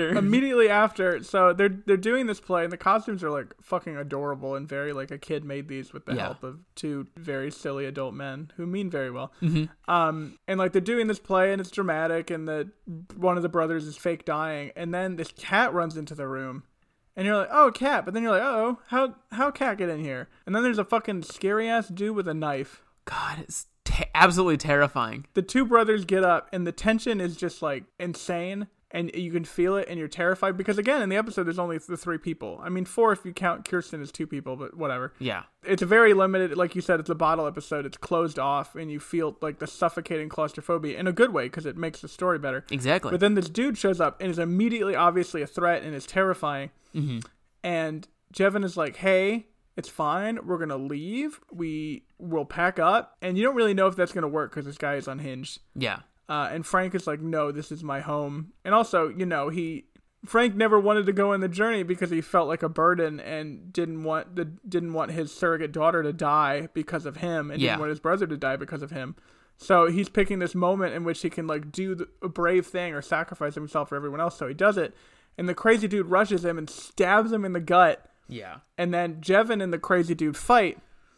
after. So they're doing this play, and the costumes are like fucking adorable and very like a kid made these with the help of two very silly adult men who mean very well. Mm-hmm. And like they're doing this play, and it's dramatic, and one of the brothers is fake dying, and then this cat runs into the room. And you're like, oh, cat. But then you're like, oh, how cat get in here? And then there's a fucking scary ass dude with a knife. God, it's absolutely terrifying. The two brothers get up, and the tension is just like insane, and you can feel it, and you're terrified because again, in the episode, there's only the three people. I mean, four if you count Kirsten as two people, but whatever. Yeah, it's a very limited. Like you said, it's a bottle episode. It's closed off, and you feel like the suffocating claustrophobia in a good way because it makes the story better. Exactly. But then this dude shows up and is immediately obviously a threat and is terrifying. Mm-hmm. And Jevin is like, hey, it's fine. We're going to leave. We will pack up. And you don't really know if that's going to work because this guy is unhinged. Yeah. And Frank is like, no, this is my home. And also, you know, Frank never wanted to go on the journey because he felt like a burden and didn't want his surrogate daughter to die because of him and didn't want his brother to die because of him. So he's picking this moment in which he can like do a brave thing or sacrifice himself for everyone else. So he does it. And the crazy dude rushes him and stabs him in the gut. Yeah. And then Jevin and the crazy dude fight.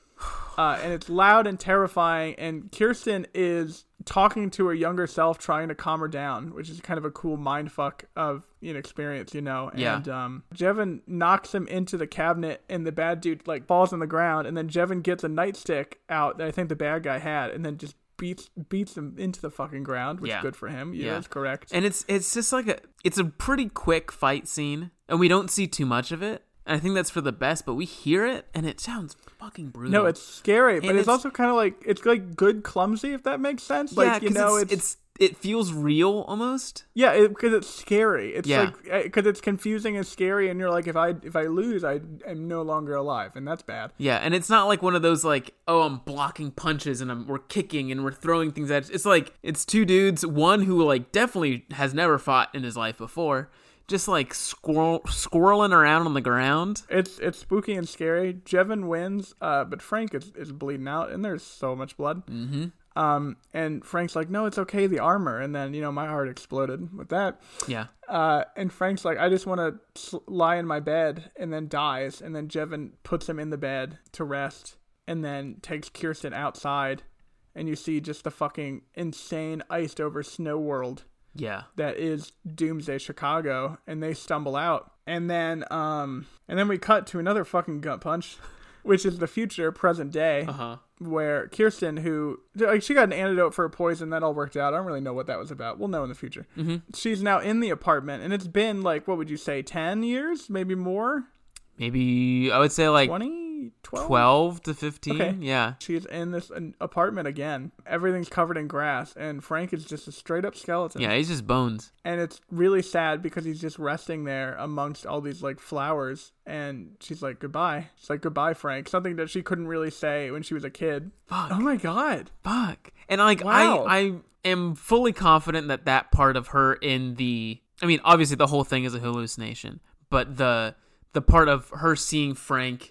And it's loud and terrifying. And Kirsten is talking to her younger self, trying to calm her down, which is kind of a cool mindfuck of an experience, you know. Yeah. And Jevin knocks him into the cabinet, and the bad dude like falls on the ground. And then Jevin gets a nightstick out that I think the bad guy had, and then just beats him into the fucking ground, which is good for him. Yeah, that's correct. And it's just like it's a pretty quick fight scene, and we don't see too much of it. And I think that's for the best, but we hear it, and it sounds fucking brutal. No, it's scary, but it's also kind of like, it's like good clumsy, if that makes sense. Yeah, like, you know, it feels real almost. Yeah, because it's scary. It's like, because it's confusing and scary, and you're like, if I lose, I am no longer alive, and that's bad. Yeah, and it's not like one of those like, oh, I'm blocking punches and we're kicking and we're throwing things at. It's like it's two dudes, one who like definitely has never fought in his life before, just like squirreling around on the ground. It's spooky and scary. Jevin wins, but Frank is bleeding out, and there's so much blood. Mm-hmm. And Frank's like, no, it's okay, the armor. And then, my heart exploded with that. Yeah. And Frank's like, I just want to lie in my bed, and then dies. And then Jevin puts him in the bed to rest, and then takes Kirsten outside. And you see just the fucking insane iced over snow world. Yeah. That is Doomsday Chicago. And they stumble out. And then we cut to another fucking gut punch, which is the future, present day. Where Kirsten, who, she got an antidote for a poison, that all worked out. I don't really know what that was about. We'll know in the future. She's now in the apartment, and it's been like, what would you say, 10 years? Maybe more? Maybe, I would say like 20? 12 to 15. Okay. Yeah. She's in this apartment again. Everything's covered in grass, and Frank is just a straight up skeleton. Yeah, he's just bones. And it's really sad because he's just resting there amongst all these like flowers, and she's like, goodbye. She's like, goodbye, Frank. Something that she couldn't really say when she was a kid. Fuck. Oh my God. Fuck. And like, wow. I am fully confident that part of her obviously the whole thing is a hallucination, but the part of her seeing Frank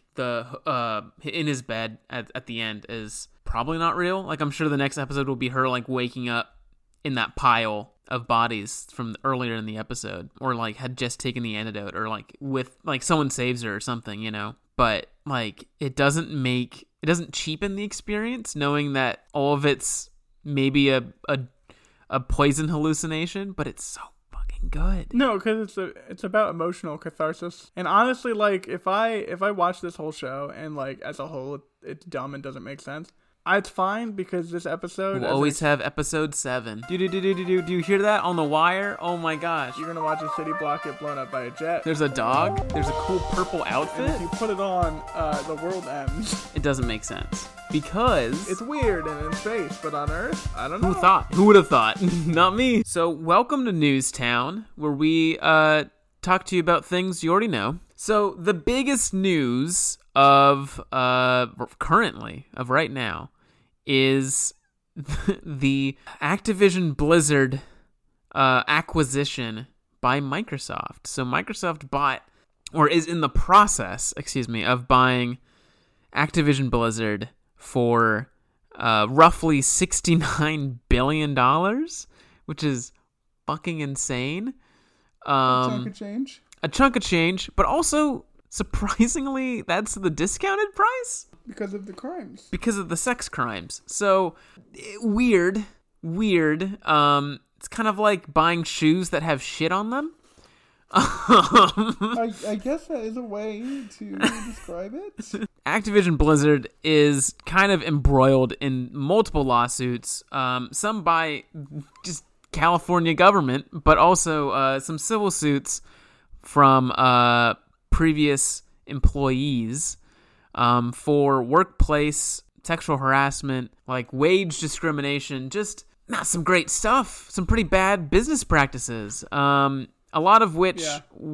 in his bed at the end is probably not real. Like, I'm sure the next episode will be her like waking up in that pile of bodies from earlier in the episode, or like had just taken the antidote, or like with like someone saves her or something, but like it doesn't cheapen the experience knowing that all of it's maybe a poison hallucination, but it's so fucking good. No, because it's about emotional catharsis. And honestly, like, if I watch this whole show and like as a whole it's dumb and doesn't make sense, it's fine, because this episode we'll always have episode 7. Do you hear that on the wire? Oh my gosh. You're gonna watch a city block get blown up by a jet. There's a dog. There's a cool purple outfit. And if you put it on, the world ends. It doesn't make sense. Because it's weird and in space, but on Earth, I don't know. Who would have thought? Not me. So welcome to Newstown, where we talk to you about things you already know. So the biggest news of right now is the Activision Blizzard acquisition by Microsoft. So Microsoft is in the process, of buying Activision Blizzard for roughly $69 billion, which is fucking insane. A chunk of change. A chunk of change, but also, surprisingly, that's the discounted price? Because of the crimes. Because of the sex crimes. So, weird. It's kind of like buying shoes that have shit on them. I guess that is a way to describe it. Activision Blizzard is kind of embroiled in multiple lawsuits, some by just California government, but also some civil suits from previous employees for workplace sexual harassment, like wage discrimination, just not some great stuff, some pretty bad business practices. A lot of which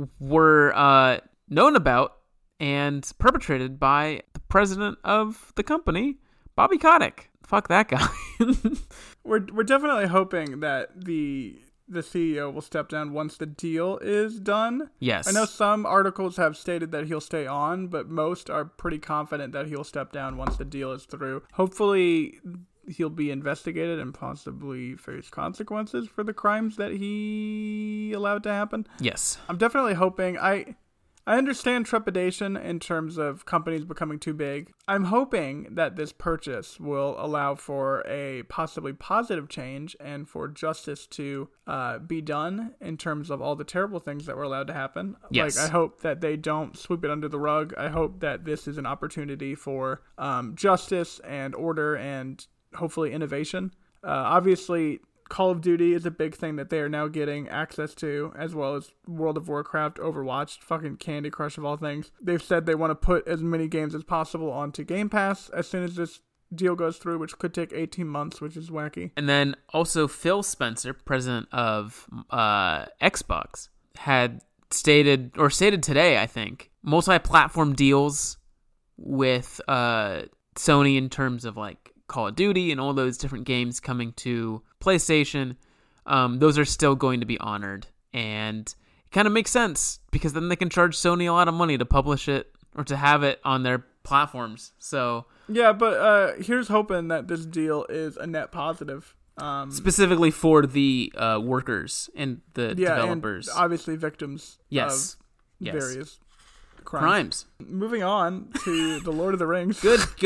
were known about and perpetrated by the president of the company, Bobby Kotick. Fuck that guy. We're definitely hoping that the CEO will step down once the deal is done. Yes. I know some articles have stated that he'll stay on, but most are pretty confident that he'll step down once the deal is through. Hopefully he'll be investigated and possibly face consequences for the crimes that he allowed to happen. Yes. I'm definitely hoping. I understand trepidation in terms of companies becoming too big. I'm hoping that this purchase will allow for a possibly positive change and for justice to be done in terms of all the terrible things that were allowed to happen. Yes. Like, I hope that they don't sweep it under the rug. I hope that this is an opportunity for justice and order and hopefully innovation. Obviously, Call of Duty is a big thing that they are now getting access to, as well as World of Warcraft, Overwatch, fucking Candy Crush of all things. They've said they want to put as many games as possible onto Game Pass as soon as this deal goes through, which could take 18 months, which is wacky. And then also Phil Spencer, president of Xbox, had stated today, I think, multi-platform deals with Sony in terms of like Call of Duty and all those different games coming to PlayStation. Those are still going to be honored, and it kind of makes sense because then they can charge Sony a lot of money to publish it or to have it on their platforms. So Yeah, but here's hoping that this deal is a net positive. Specifically for the workers and the Yeah, developers. and obviously victims Yes. of Yes. various Crimes. Moving on to the Lord of the Rings.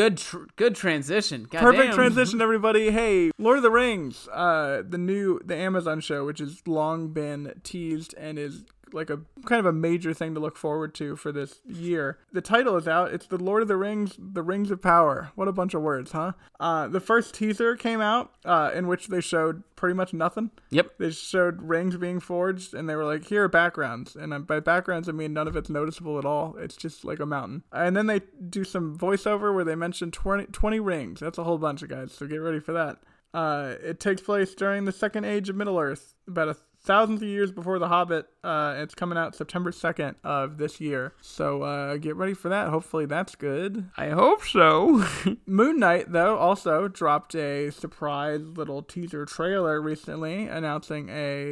Good transition. God Perfect damn. transition, everybody. Hey, Lord of the Rings, the Amazon show, which has long been teased and is like a kind of a major thing to look forward to for this year. The title is out. It's the Lord of the Rings, The Rings of Power. What a bunch of words, huh? The first teaser came out in which they showed pretty much nothing. Yep. They showed rings being forged, and they were like, here are backgrounds. And by backgrounds, I mean none of it's noticeable at all. It's just like a mountain. And then they do some voiceover where they mention 20 rings. That's a whole bunch of guys, so get ready for that. It takes place during the Second Age of Middle-earth, about thousands of years before The Hobbit. It's coming out September 2nd of this year. So get ready for that. Hopefully that's good. I hope so. Moon Knight, though, also dropped a surprise little teaser trailer recently announcing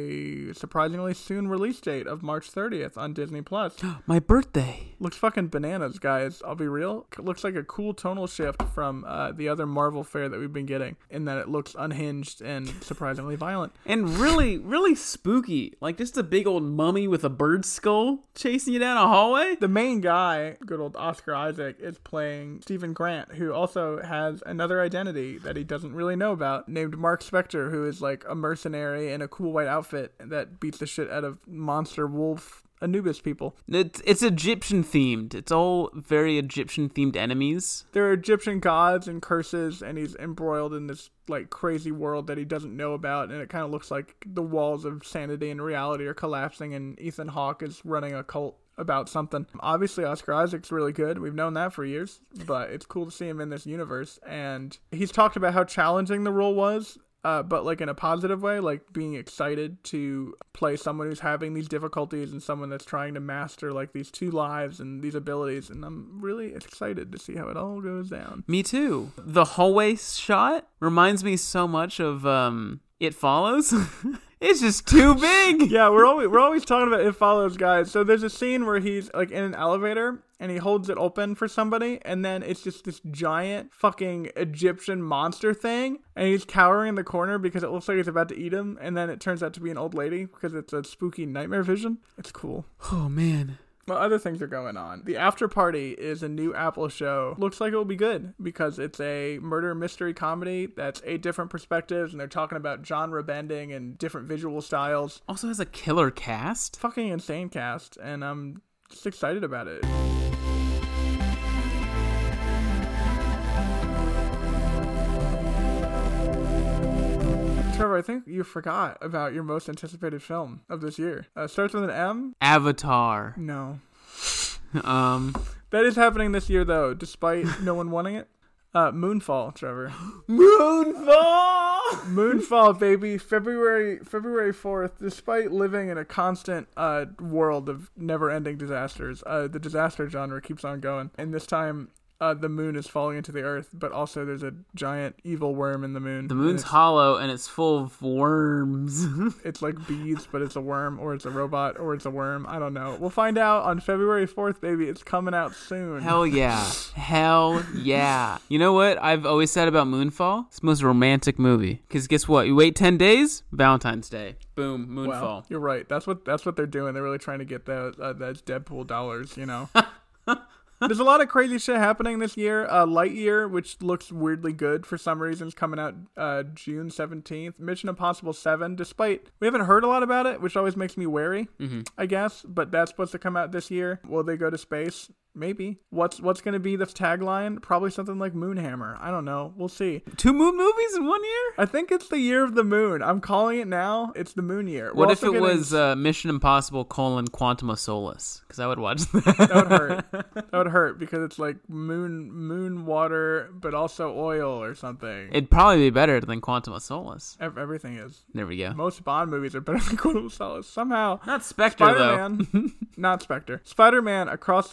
a surprisingly soon release date of March 30th on Disney+. My birthday. Looks fucking bananas, guys. I'll be real. Looks like a cool tonal shift from the other Marvel fare that we've been getting in that it looks unhinged and surprisingly violent. And really, really spooky. Like just a big old mummy with a bird skull chasing you down a hallway. The main guy, good old Oscar Isaac, is playing Stephen Grant, who also has another identity that he doesn't really know about, named Mark Spector, who is like a mercenary in a cool white outfit that beats the shit out of monster wolf Anubis people. It's Egyptian themed. It's all very Egyptian themed enemies. There are Egyptian gods and curses, and he's embroiled in this like crazy world that he doesn't know about, and it kind of looks like the walls of sanity and reality are collapsing, and Ethan Hawke is running a cult about something. Obviously, Oscar Isaac's really good. We've known that for years, but it's cool to see him in this universe, and he's talked about how challenging the role was. But like in a positive way, like being excited to play someone who's having these difficulties and someone that's trying to master like these two lives and these abilities. And I'm really excited to see how it all goes down. Me too. The hallway shot reminds me so much of It Follows. It's just too big. Yeah, we're always talking about It Follows, guys. So there's a scene where he's like in an elevator and he holds it open for somebody, and then it's just this giant fucking Egyptian monster thing, and he's cowering in the corner because it looks like it's about to eat him, and then it turns out to be an old lady because it's a spooky nightmare vision. It's cool. Oh man. Well, other things are going on. The After Party is a new Apple show. Looks like it will be good because it's a murder mystery comedy that's 8 different perspectives, and they're talking about genre bending and different visual styles. Also has a killer cast. Fucking insane cast, and I'm just excited about it. Trevor, I think you forgot about your most anticipated film of this year. Starts with an M? Avatar. No. That is happening this year, though, despite no one wanting it. Moonfall, Trevor. Moonfall! Moonfall, baby. February 4th. Despite living in a constant world of never-ending disasters, the disaster genre keeps on going. And this time, the moon is falling into the earth, but also there's a giant evil worm in the moon. The moon's hollow, and it's full of worms. It's like bees, but it's a worm, or it's a robot, or it's a worm. I don't know. We'll find out on February 4th, baby. It's coming out soon. Hell yeah. Hell yeah. You know what I've always said about Moonfall? It's the most romantic movie. Because guess what? You wait 10 days, Valentine's Day. Boom, Moonfall. Well, you're right. That's what they're doing. They're really trying to get those Deadpool dollars, you know? There's a lot of crazy shit happening this year. Lightyear, which looks weirdly good for some reasons, coming out June 17th. Mission Impossible 7, despite we haven't heard a lot about it, which always makes me wary, I guess. But that's supposed to come out this year. Will they go to space? Maybe. What's going to be the tagline? Probably something like Moonhammer. I don't know. We'll see. 2 moon movies in 1 year? I think it's the year of the moon. I'm calling it now. It's the moon year. What if it was Mission Impossible : Quantum of Solace? Because I would watch that. That would hurt. That would hurt because it's like moon water, but also oil or something. It'd probably be better than Quantum of Solace. Everything is. There we go. Most Bond movies are better than Quantum of Solace. Somehow. Not Spectre, Spider-Man, though. Not Spectre. Spider-Man Across the Spider-Verse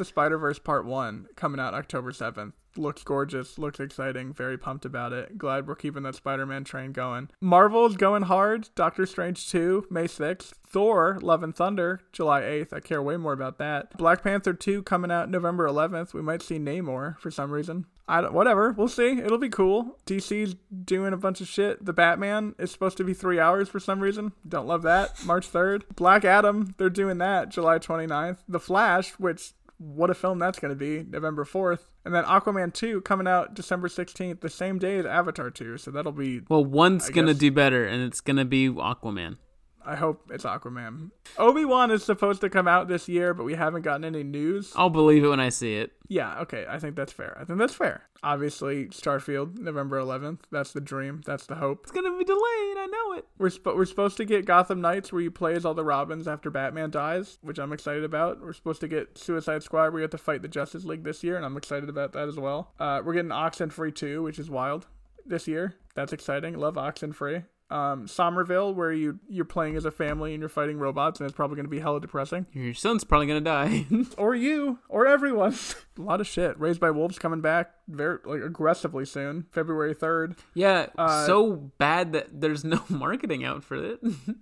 Spider-Verse Part 1 coming out October 7th. Looks gorgeous, looks exciting, very pumped about it. Glad we're keeping that Spider-Man train going. Marvel's going hard. Doctor Strange 2, May 6th. Thor, Love and Thunder, July 8th. I care way more about that. Black Panther 2 coming out November 11th. We might see Namor for some reason. Whatever, we'll see. It'll be cool. DC's doing a bunch of shit. The Batman is supposed to be 3 hours for some reason. Don't love that. March 3rd. Black Adam, they're doing that July 29th. The Flash, which, what a film that's going to be, November 4th. And then Aquaman 2 coming out December 16th, the same day as Avatar 2. So that'll be... Well, one's going to do better, and it's going to be Aquaman. I hope it's Aquaman. Obi-Wan is supposed to come out this year, but we haven't gotten any news. I'll believe it when I see it. Yeah, okay. I think that's fair. Obviously, Starfield, November 11th. That's the dream. That's the hope. It's going to be delayed. I know it. We're supposed to get Gotham Knights, where you play as all the Robins after Batman dies, which I'm excited about. We're supposed to get Suicide Squad, where you have to fight the Justice League this year, and I'm excited about that as well. We're getting Oxenfree 2, which is wild, this year. That's exciting. Love Oxenfree. Somerville, where you're playing as a family and you're fighting robots, and it's probably going to be hella depressing. Your son's probably going to die. Or you, or everyone. A lot of shit. Raised by Wolves coming back very aggressively soon, February 3rd. Yeah, so bad that there's no marketing out for it.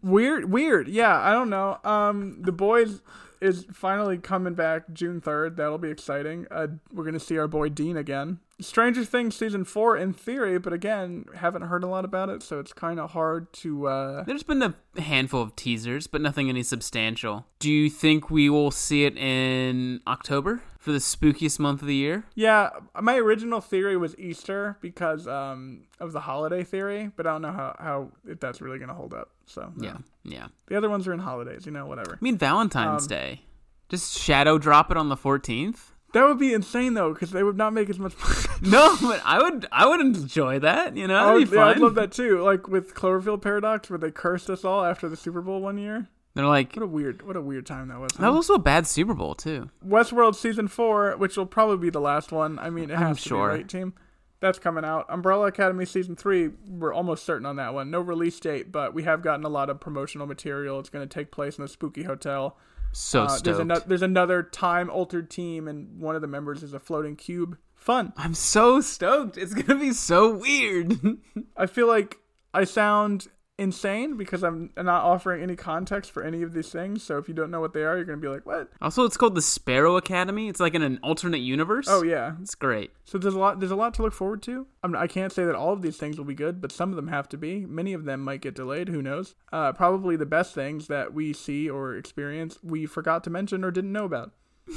Weird. Yeah, I don't know. The Boys is finally coming back June 3rd. That'll be exciting. We're going to see our boy Dean again. Stranger Things Season 4 in theory, but again, haven't heard a lot about it, so it's kind of hard to... There's been a handful of teasers, but nothing any substantial. Do you think we will see it in October for the spookiest month of the year? Yeah, my original theory was Easter because of the holiday theory, but I don't know how if that's really going to hold up. So no. Yeah. The other ones are in holidays, whatever. I mean, Valentine's Day. Just shadow drop it on the 14th? That would be insane, though, because they would not make as much money. No, but I would enjoy that, That'd be fun. Yeah, I'd love that, too. Like with Cloverfield Paradox, where they cursed us all after the Super Bowl one year. They're like... What a weird time that was. That was also a bad Super Bowl, too. Westworld Season 4, which will probably be the last one. I mean, it has to be, right, team? That's coming out. Umbrella Academy Season 3, we're almost certain on that one. No release date, but we have gotten a lot of promotional material. It's going to take place in a spooky hotel. So stoked. There's another time-altered team, and one of the members is a floating cube. Fun. I'm so stoked. It's going to be so weird. I feel like I sound insane because I'm not offering any context for any of these things. So if you don't know what they are, you're going to be like, what? Also, it's called the Sparrow Academy. It's like in an alternate universe. Oh, yeah. It's great. So there's a lot to look forward to. I can't say that all of these things will be good, but some of them have to be. Many of them might get delayed. Who knows? Probably the best things that we see or experience, we forgot to mention or didn't know about.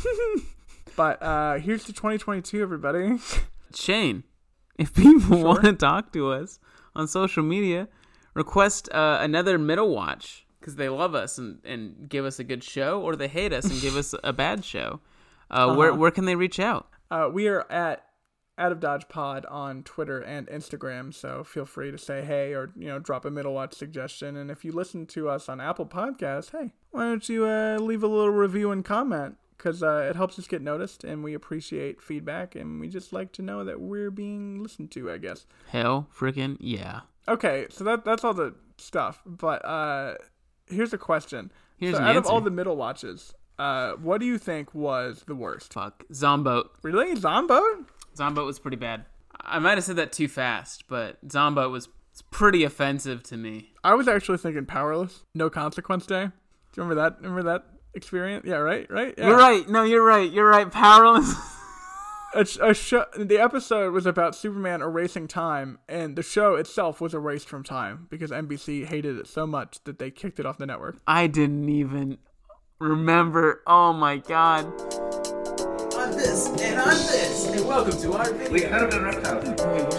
But here's to 2022, everybody. Shane, if people want to talk to us on social media, request another Middle Watch because they love us and give us a good show, or they hate us and give us a bad show. Where can they reach out? We are at Out of Dodge Pod on Twitter and Instagram, so feel free to say hey or drop a Middle Watch suggestion. And if you listen to us on Apple Podcasts, hey, why don't you leave a little review and comment? Because it helps us get noticed, and we appreciate feedback, and we just like to know that we're being listened to, I guess. Hell freaking yeah. Okay, so that's all the stuff, but here's a question. Here's an out answer. Of all the Middle Watches, what do you think was the worst? Fuck. Zomboat. Really? Zomboat? Zomboat was pretty bad. I might have said that too fast, but Zomboat was pretty offensive to me. I was actually thinking Powerless. No Consequence Day. Do you remember that? Remember that experience? Yeah, right? Yeah. You're right. No, you're right. You're right. Powerless. The episode was about Superman erasing time, and the show itself was erased from time because NBC hated it so much that they kicked it off the network. I didn't even remember. Oh my god. On this, and welcome to our video. Wait, how did I reptile? Wait,